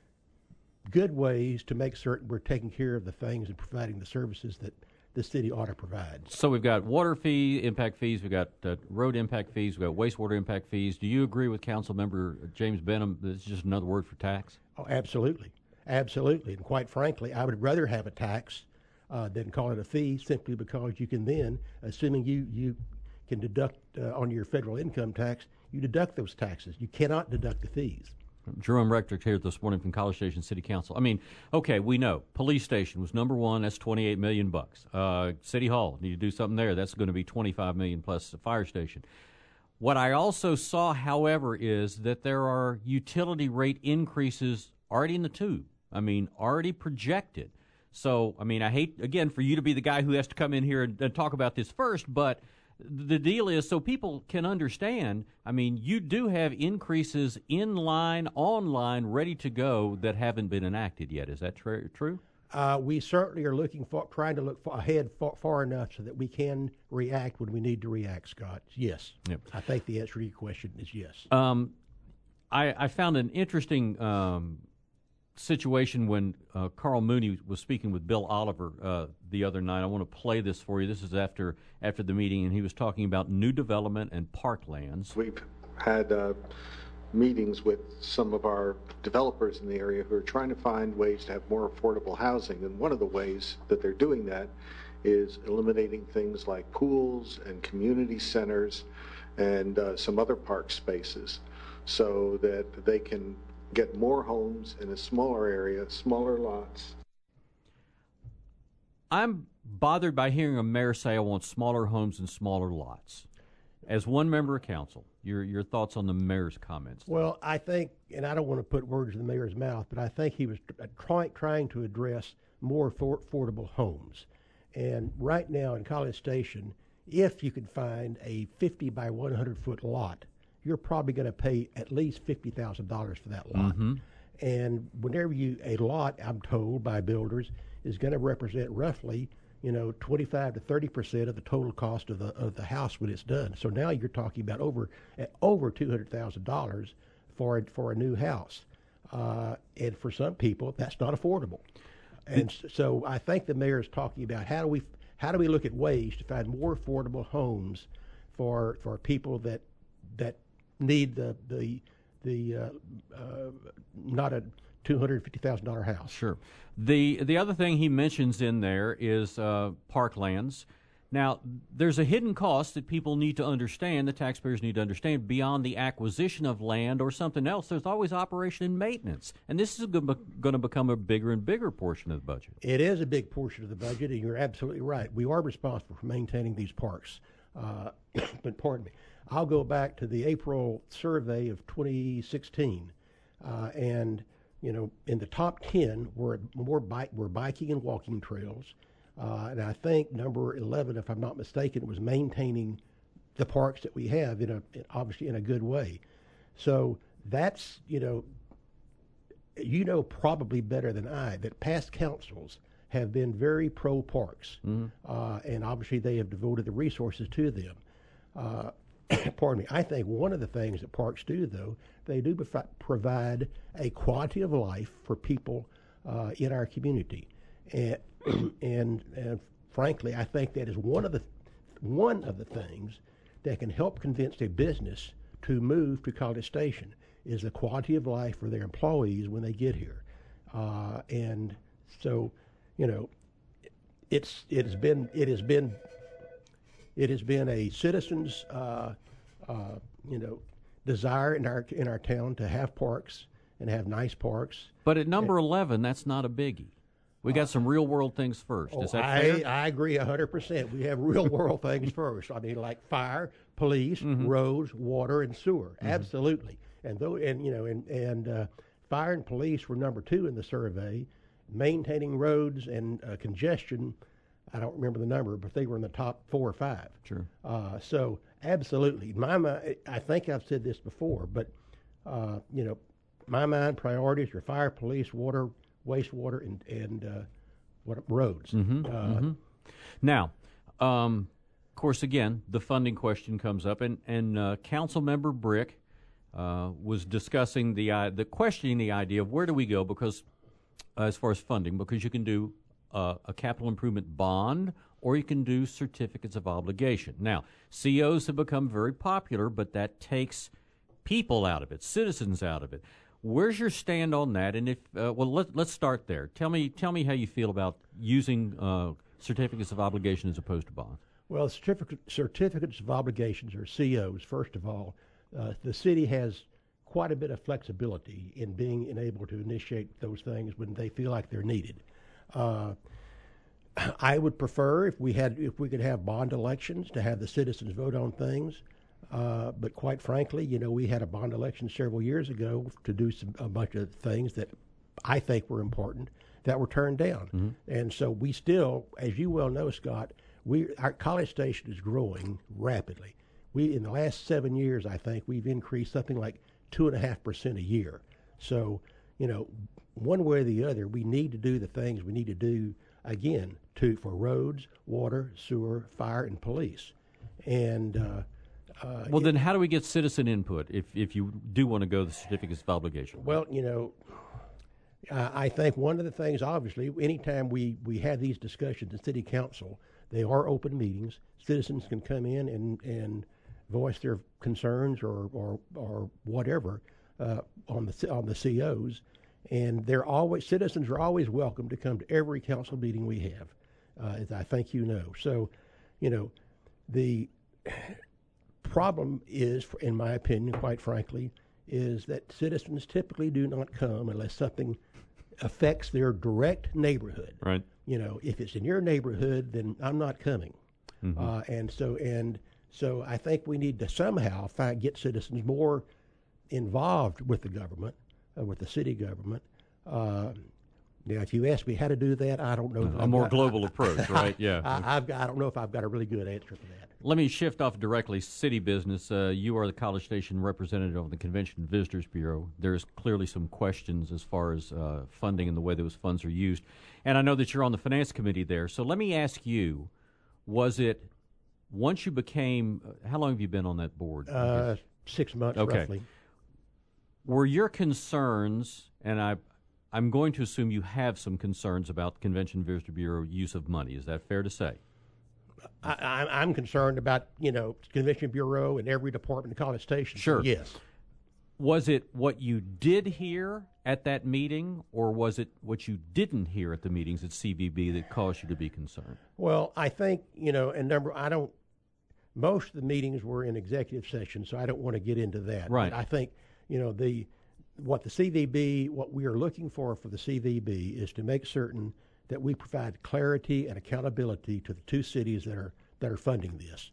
good ways to make certain we're taking care of the things and providing the services that the city ought to provide. So we've got water fee, impact fees, we've got uh, road impact fees, we've got wastewater impact fees. Do you agree with Council Member James Benham that it's just another word for tax? Oh, absolutely. Absolutely. And quite frankly, I would rather have a tax uh, than call it a fee, simply because you can then, assuming you, you can deduct uh, on your federal income tax, you deduct those taxes. You cannot deduct the fees. Jerome Rector here this morning from College Station City Council. I mean, okay, we know police station was number one. That's twenty-eight million bucks. Uh, City Hall, need to do something there. That's going to be twenty-five million plus the fire station. What I also saw, however, is that there are utility rate increases already in the tube. I mean, already projected. So, I mean, I hate, again, for you to be the guy who has to come in here and, and talk about this first, but the deal is, so people can understand, I mean, you do have increases in line, online, ready to go that haven't been enacted yet. Is that tr- true? Uh, we certainly are looking for, trying to look far, ahead far, far enough so that we can react when we need to react, Scott. Yes. Yep. I think the answer to your question is yes. Um, I, I found an interesting um, situation when uh, Carl Mooney was speaking with Bill Oliver uh, the other night. I want to play this for you. This is after after the meeting, and he was talking about new development and parklands. We've had uh, meetings with some of our developers in the area who are trying to find ways to have more affordable housing, and one of the ways that they're doing that is eliminating things like pools and community centers and uh, some other park spaces so that they can get more homes in a smaller area, smaller lots. I'm bothered by hearing a mayor say I want smaller homes and smaller lots. As one member of council, your your thoughts on the mayor's comments? Well, I think, and I don't want to put words in the mayor's mouth, but I think he was try, trying to address more for, affordable homes. And right now in College Station, if you could find a fifty by one hundred foot lot, you're probably going to pay at least fifty thousand dollars for that lot. Mm-hmm. And whenever you, a lot, I'm told by builders, is going to represent roughly, you know, twenty-five to thirty percent of the total cost of the of the house when it's done. So now you're talking about over uh, over two hundred thousand dollars for for a new house, uh, and for some people that's not affordable. And so I think the mayor is talking about how do we how do we look at ways to find more affordable homes for for people that that need the the the uh, uh, not a two hundred fifty thousand dollar house. Sure. The the other thing he mentions in there is uh, parklands. Now, there's a hidden cost that people need to understand, the taxpayers need to understand, beyond the acquisition of land or something else. There's always operation and maintenance, and this is going to become a bigger and bigger portion of the budget. It is a big portion of the budget, and you're absolutely right. We are responsible for maintaining these parks. Uh, but pardon me. I'll go back to the April survey of twenty sixteen, uh, and you know, in the top ten were more bike were biking and walking trails. Uh, and I think number eleven, if I'm not mistaken, was maintaining the parks that we have in a obviously in a good way. So that's, you know, you know probably better than I that past councils have been very pro parks, mm-hmm. uh, and obviously they have devoted the resources to them. Uh, pardon me. I think one of the things that parks do, though, they do befi- provide a quality of life for people uh, in our community. And and, and frankly, I think that is one of the one of the things that can help convince a business to move to College Station is the quality of life for their employees when they get here. Uh, and so, you know, it's it has been it has been it has been a citizens uh, uh, you know desire in our in our town to have parks and have nice parks. But at number and, eleven, that's not a biggie. We got some real-world things first. Oh, Is that I, fair? I agree one hundred percent. We have real-world things first. I mean, like fire, police, mm-hmm. roads, water, and sewer. Mm-hmm. Absolutely. And though, and you know, and and uh, fire and police were number two in the survey. Maintaining roads and uh, congestion, I don't remember the number, but they were in the top four or five. Sure. Uh, so absolutely, my mind. I think I've said this before, but uh, you know, my mind priorities are fire, police, water, wastewater, and and uh, what roads. Mm-hmm, uh, mm-hmm. Now, um, of course, again, the funding question comes up, and and uh, Council Member Brick uh, was discussing the uh, the questioning the idea of where do we go because uh, as far as funding, because you can do uh, a capital improvement bond or you can do certificates of obligation. Now, C Os have become very popular, but that takes people out of it, citizens out of it. Where's your stand on that? And if uh, well, let, let's start there. Tell me, tell me how you feel about using uh, certificates of obligation as opposed to bonds. Well, certificate, certificates of obligations, or C Os, first of all, uh, the city has quite a bit of flexibility in being able to initiate those things when they feel like they're needed. Uh, I would prefer if we had, if we could have bond elections to have the citizens vote on things. Uh, but quite frankly, you know, we had a bond election several years ago to do some, a bunch of things that I think were important that were turned down. Mm-hmm. And so we still, as you well know, Scott, we our College Station is growing rapidly. We in the last seven years, I think we've increased something like two and a half percent a year. So, you know, one way or the other, we need to do the things we need to do again to for roads, water, sewer, fire, and police. And uh, uh, well, it, then how do we get citizen input if if you do want to go the certificates of obligation? Well, you know, uh, I think one of the things, obviously, anytime we we have these discussions in City Council, they are open meetings. Citizens can come in and and voice their concerns or or, or whatever uh, on the on the C Os. And they're always citizens are always welcome to come to every council meeting we have, uh, as I think you know. So, you know, the problem is, in my opinion, quite frankly, is that citizens typically do not come unless something affects their direct neighborhood. Right. You know, if it's in your neighborhood, then I'm not coming. Mm-hmm. Uh, and so and so, I think we need to somehow find, get citizens more involved with the government. Uh, with the city government. Uh, now, if you ask me how to do that, I don't know. A I've more got, global I, approach, right? Yeah. I, I've got, I don't know if I've got a really good answer for that. Let me shift off directly. City business. Uh, you are the College Station representative of the Convention and Visitors Bureau. There's clearly some questions as far as uh, funding and the way those funds are used. And I know that you're on the Finance Committee there. So let me ask you, was it, once you became, uh, how long have you been on that board? Uh, six months, okay. roughly. Were your concerns, and I, I'm going to assume you have some concerns about the Convention and Visitor Bureau use of money. Is that fair to say? I, I'm concerned about, you know, Convention Bureau and every department in College Station. Sure. Yes. Was it what you did hear at that meeting, or was it what you didn't hear at the meetings at C V B that caused you to be concerned? Well, I think, you know, and number, I don't, most of the meetings were in executive session, so I don't want to get into that. Right. But I think, you know, the what the C V B, what we are looking for for the C V B is to make certain that we provide clarity and accountability to the two cities that are that are funding this,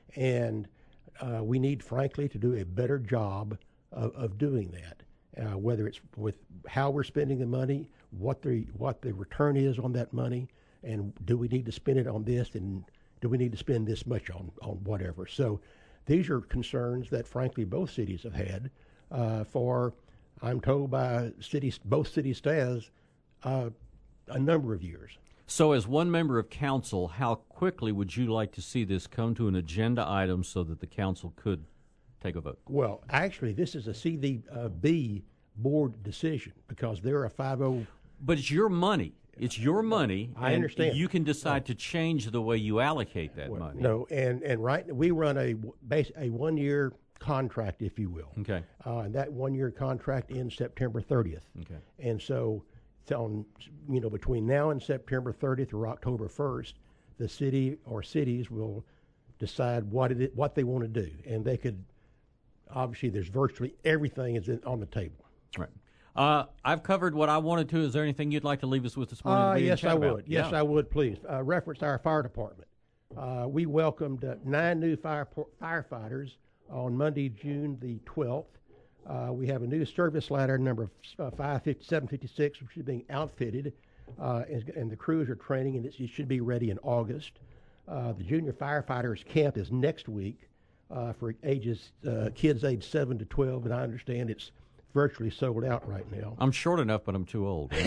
and uh, we need, frankly, to do a better job of, of doing that. Uh, whether it's with how we're spending the money, what the what the return is on that money, and do we need to spend it on this, and do we need to spend this much on on whatever. So, these are concerns that, frankly, both cities have had. Uh, for, I'm told by cities, both city staffs, uh, a number of years. So as one member of council, how quickly would you like to see this come to an agenda item so that the council could take a vote? Well, actually, this is a C V B board decision because they're a five oh. But it's your money. It's your money. I and understand. You can decide to change the way you allocate that well, money. No, and, and right, we run a, base, a one-year contract, if you will. Okay. Uh, and that one-year contract ends September thirtieth. Okay. And so, it's on, you know, between now and September thirtieth or October first, the city or cities will decide what it what they want to do, and they could. Obviously, there's virtually everything is in, on the table. Right. Uh, I've covered what I wanted to. Is there anything you'd like to leave us with this morning? Uh, to yes, chat I about? would. Yes, yeah. I would. Please uh, reference our fire department. Uh, we welcomed uh, nine new fire firefighters on Monday, June the twelfth. Uh, we have a new service ladder number uh, five fifty-seven fifty-six, which is being outfitted, uh, and, and the crews are training, and it's, it should be ready in August. Uh, the junior firefighters camp is next week uh, for ages uh, kids aged seven to twelve, and I understand it's virtually sold out right now. I'm short enough, but I'm too old.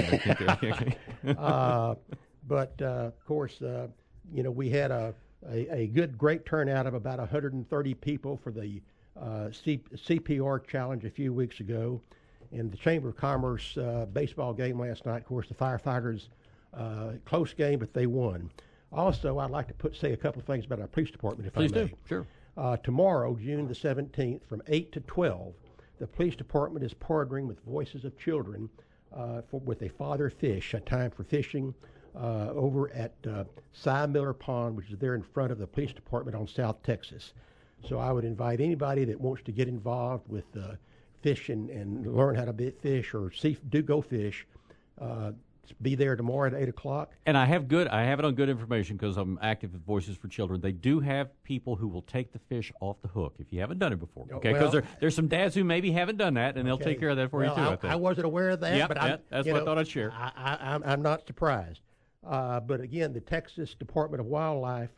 uh, but uh, of course, uh, you know, we had a, a, a good, great turnout of about one hundred thirty people for the uh, C- CPR challenge a few weeks ago. In the Chamber of Commerce uh, baseball game last night, of course, the firefighters, uh, close game, but they won. Also, I'd like to put say a couple of things about our police department, if Please I may. do. Sure. Uh, tomorrow, June the seventeenth, from eight to twelve, the police department is partnering with Voices of Children uh, for, with a Father Fish, a time for fishing, uh, over at uh, Cy Miller Pond, which is there in front of the police department on South Texas. So I would invite anybody that wants to get involved with uh, fish and, and learn how to bait fish or see, do go fish, uh, be there tomorrow at eight o'clock. And I have good. I have it on good information because I'm active with Voices for Children. They do have people who will take the fish off the hook if you haven't done it before. Okay, because well, there, there's some dads who maybe haven't done that, and they'll okay. take care of that for well, you too. I, I, think. I wasn't aware of that, yep, but yep, I'm, that's you what know, I thought I'd share. I, I, I'm, I'm not surprised. Uh, but again, the Texas Department of Wildlife,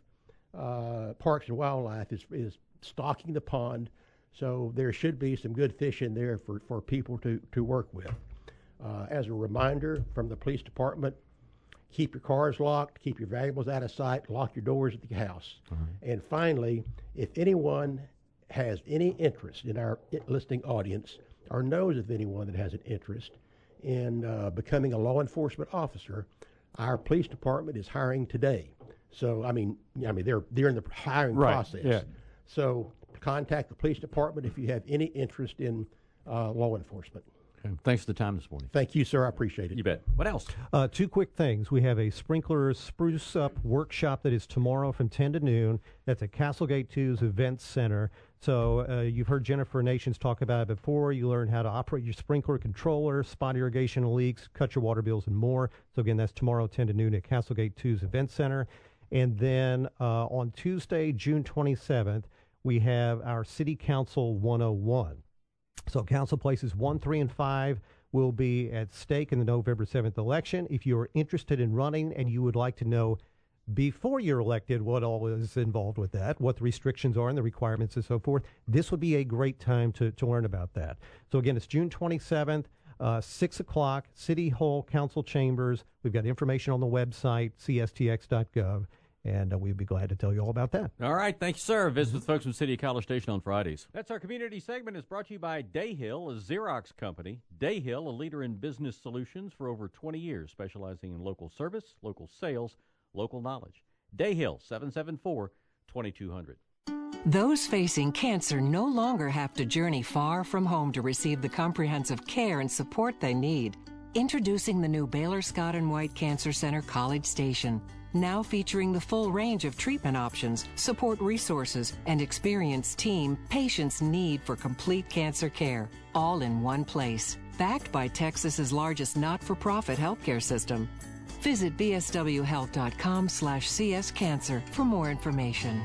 uh, Parks and Wildlife, is is stocking the pond, so there should be some good fish in there for, for people to, to work with. Uh, as a reminder from the police department, keep your cars locked, keep your valuables out of sight, lock your doors at the house. Mm-hmm. And finally, if anyone has any interest in our listening audience or knows of anyone that has an interest in uh, becoming a law enforcement officer, our police department is hiring today. So, I mean, I mean they're they're in the hiring right. process. Yeah. So contact the police department if you have any interest in uh, law enforcement. Okay. Thanks for the time this morning. Thank you, sir. I appreciate it. You bet. What else? Uh, two quick things. We have a sprinkler spruce up workshop that is tomorrow from ten to noon. That's at Castlegate two's Events Center. So uh, you've heard Jennifer Nations talk about it before. You learn how to operate your sprinkler controller, spot irrigation leaks, cut your water bills, and more. So again, that's tomorrow ten to noon at Castlegate two's Events Center. And then uh, on Tuesday, June twenty-seventh, we have our City Council one oh one. So council places one, three, and five will be at stake in the November seventh election. If you are interested in running and you would like to know before you're elected what all is involved with that, what the restrictions are and the requirements and so forth, this would be a great time to, to learn about that. So again, it's June twenty-seventh, uh, six o'clock, City Hall, Council Chambers. We've got information on the website, c s t x dot gov. And uh, we'd be glad to tell you all about that. All right. Thank you, sir. Visit with folks from City of College Station on Fridays. That's our community segment. It's brought to you by Dayhill, a Xerox company. Dayhill, a leader in business solutions for over twenty years, specializing in local service, local sales, local knowledge. Dayhill, seven seven four, two two zero zero. Those facing cancer no longer have to journey far from home to receive the comprehensive care and support they need. Introducing the new Baylor Scott and White Cancer Center College Station. Now featuring the full range of treatment options, support resources, and experienced team patients need for complete cancer care, all in one place. Backed by Texas's largest not-for-profit healthcare system. Visit b s w health dot com slash c s cancer for more information.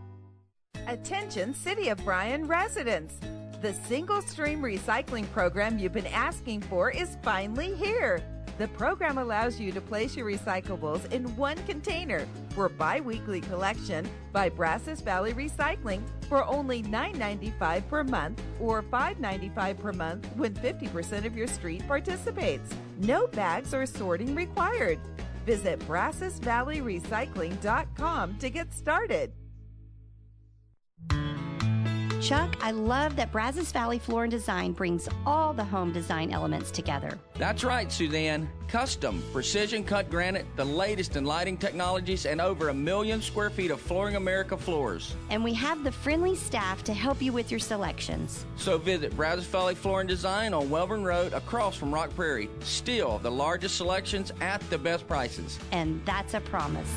Attention City of Bryan residents. The single-stream recycling program you've been asking for is finally here. The program allows you to place your recyclables in one container for bi-weekly collection by Brazos Valley Recycling for only nine ninety-five per month or five ninety-five per month when fifty percent of your street participates. No bags or sorting required. Visit brazos valley recycling dot com to get started. Chuck, I love that Brazos Valley Floor and Design brings all the home design elements together. That's right, Suzanne. Custom, precision cut granite, the latest in lighting technologies, and over a million square feet of Flooring America floors. And we have the friendly staff to help you with your selections. So visit Brazos Valley Floor and Design on Welborn Road across from Rock Prairie. Still the largest selections at the best prices. And that's a promise.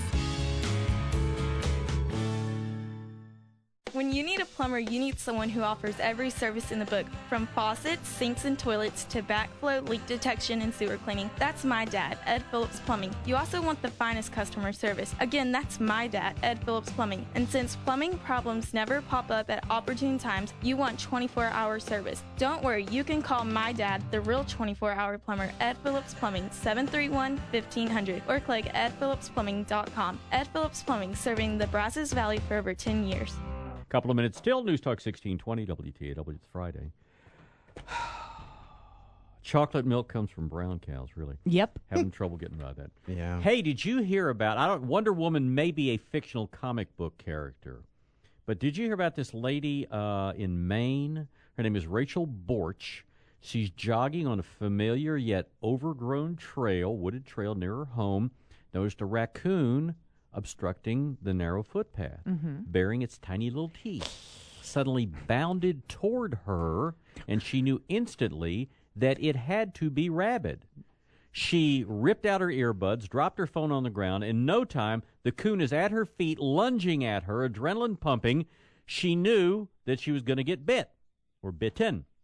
When you need a plumber, you need someone who offers every service in the book, from faucets, sinks, and toilets to backflow, leak detection, and sewer cleaning. That's my dad, Ed Phillips Plumbing. You also want the finest customer service. Again, that's my dad, Ed Phillips Plumbing. And since plumbing problems never pop up at opportune times, you want twenty-four hour service. Don't worry, you can call my dad, the real twenty-four hour plumber, Ed Phillips Plumbing, seven three one, fifteen hundred, or click ed phillips plumbing dot com. Ed Phillips Plumbing, serving the Brazos Valley for over ten years. Couple of minutes still. News Talk sixteen twenty W T A W. It's Friday. Chocolate milk comes from brown cows, really. Yep. Having trouble getting by that. Yeah. Hey, did you hear about, I don't, Wonder Woman may be a fictional comic book character, but did you hear about this lady uh, in Maine? Her name is Rachel Borch. She's jogging on a familiar yet overgrown trail, wooded trail near her home. Noticed a raccoon obstructing the narrow footpath, mm-hmm. baring its tiny little teeth, suddenly bounded toward her, and she knew instantly that it had to be rabid. She ripped out her earbuds, dropped her phone on the ground. In no time, the coon is at her feet, lunging at her, adrenaline pumping. She knew that she was going to get bit, or bitten.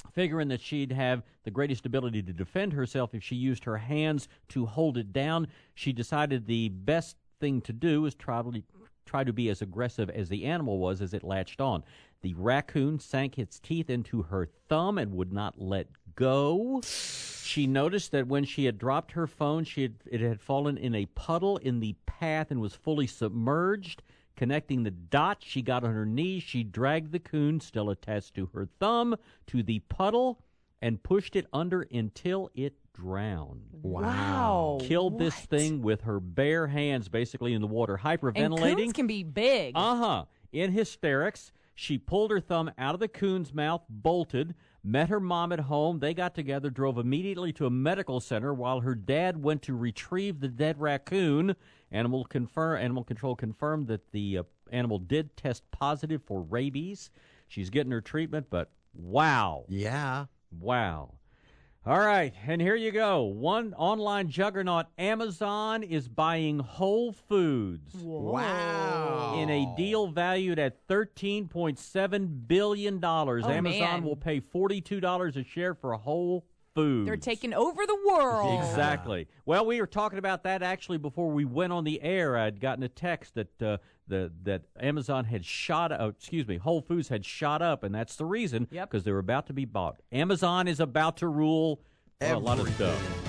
figuring that she'd have the greatest ability to defend herself if she used her hands to hold it down. She decided the best thing to do was try to, try to be as aggressive as the animal was as it latched on. The raccoon sank its teeth into her thumb and would not let go. She noticed that when she had dropped her phone, she had, it had fallen in a puddle in the path and was fully submerged. Connecting the dots, she got on her knees. She dragged the coon, still attached to her thumb, to the puddle and pushed it under until it drowned. Wow. Killed what? this thing with her bare hands, basically in the water, hyperventilating. And coons can be big. Uh-huh. In hysterics, she pulled her thumb out of the coon's mouth, bolted, met her mom at home. They got together, drove immediately to a medical center while her dad went to retrieve the dead raccoon. Animal confirm, animal control confirmed that the uh, animal did test positive for rabies. She's getting her treatment, but wow. Yeah. Wow. All right, and here you go. One online juggernaut, Amazon, is buying Whole Foods. Whoa. Wow. In a deal valued at thirteen point seven billion dollars. Oh, Amazon man. will pay forty-two dollars a share for Whole Foods. They're taking over the world. Exactly. Well, we were talking about that actually before we went on the air. I'd gotten a text that uh, the that Amazon had shot uh, excuse me, Whole Foods had shot up, and that's the reason, because Yep. they were about to be bought. Amazon is about to rule well, a lot of stuff.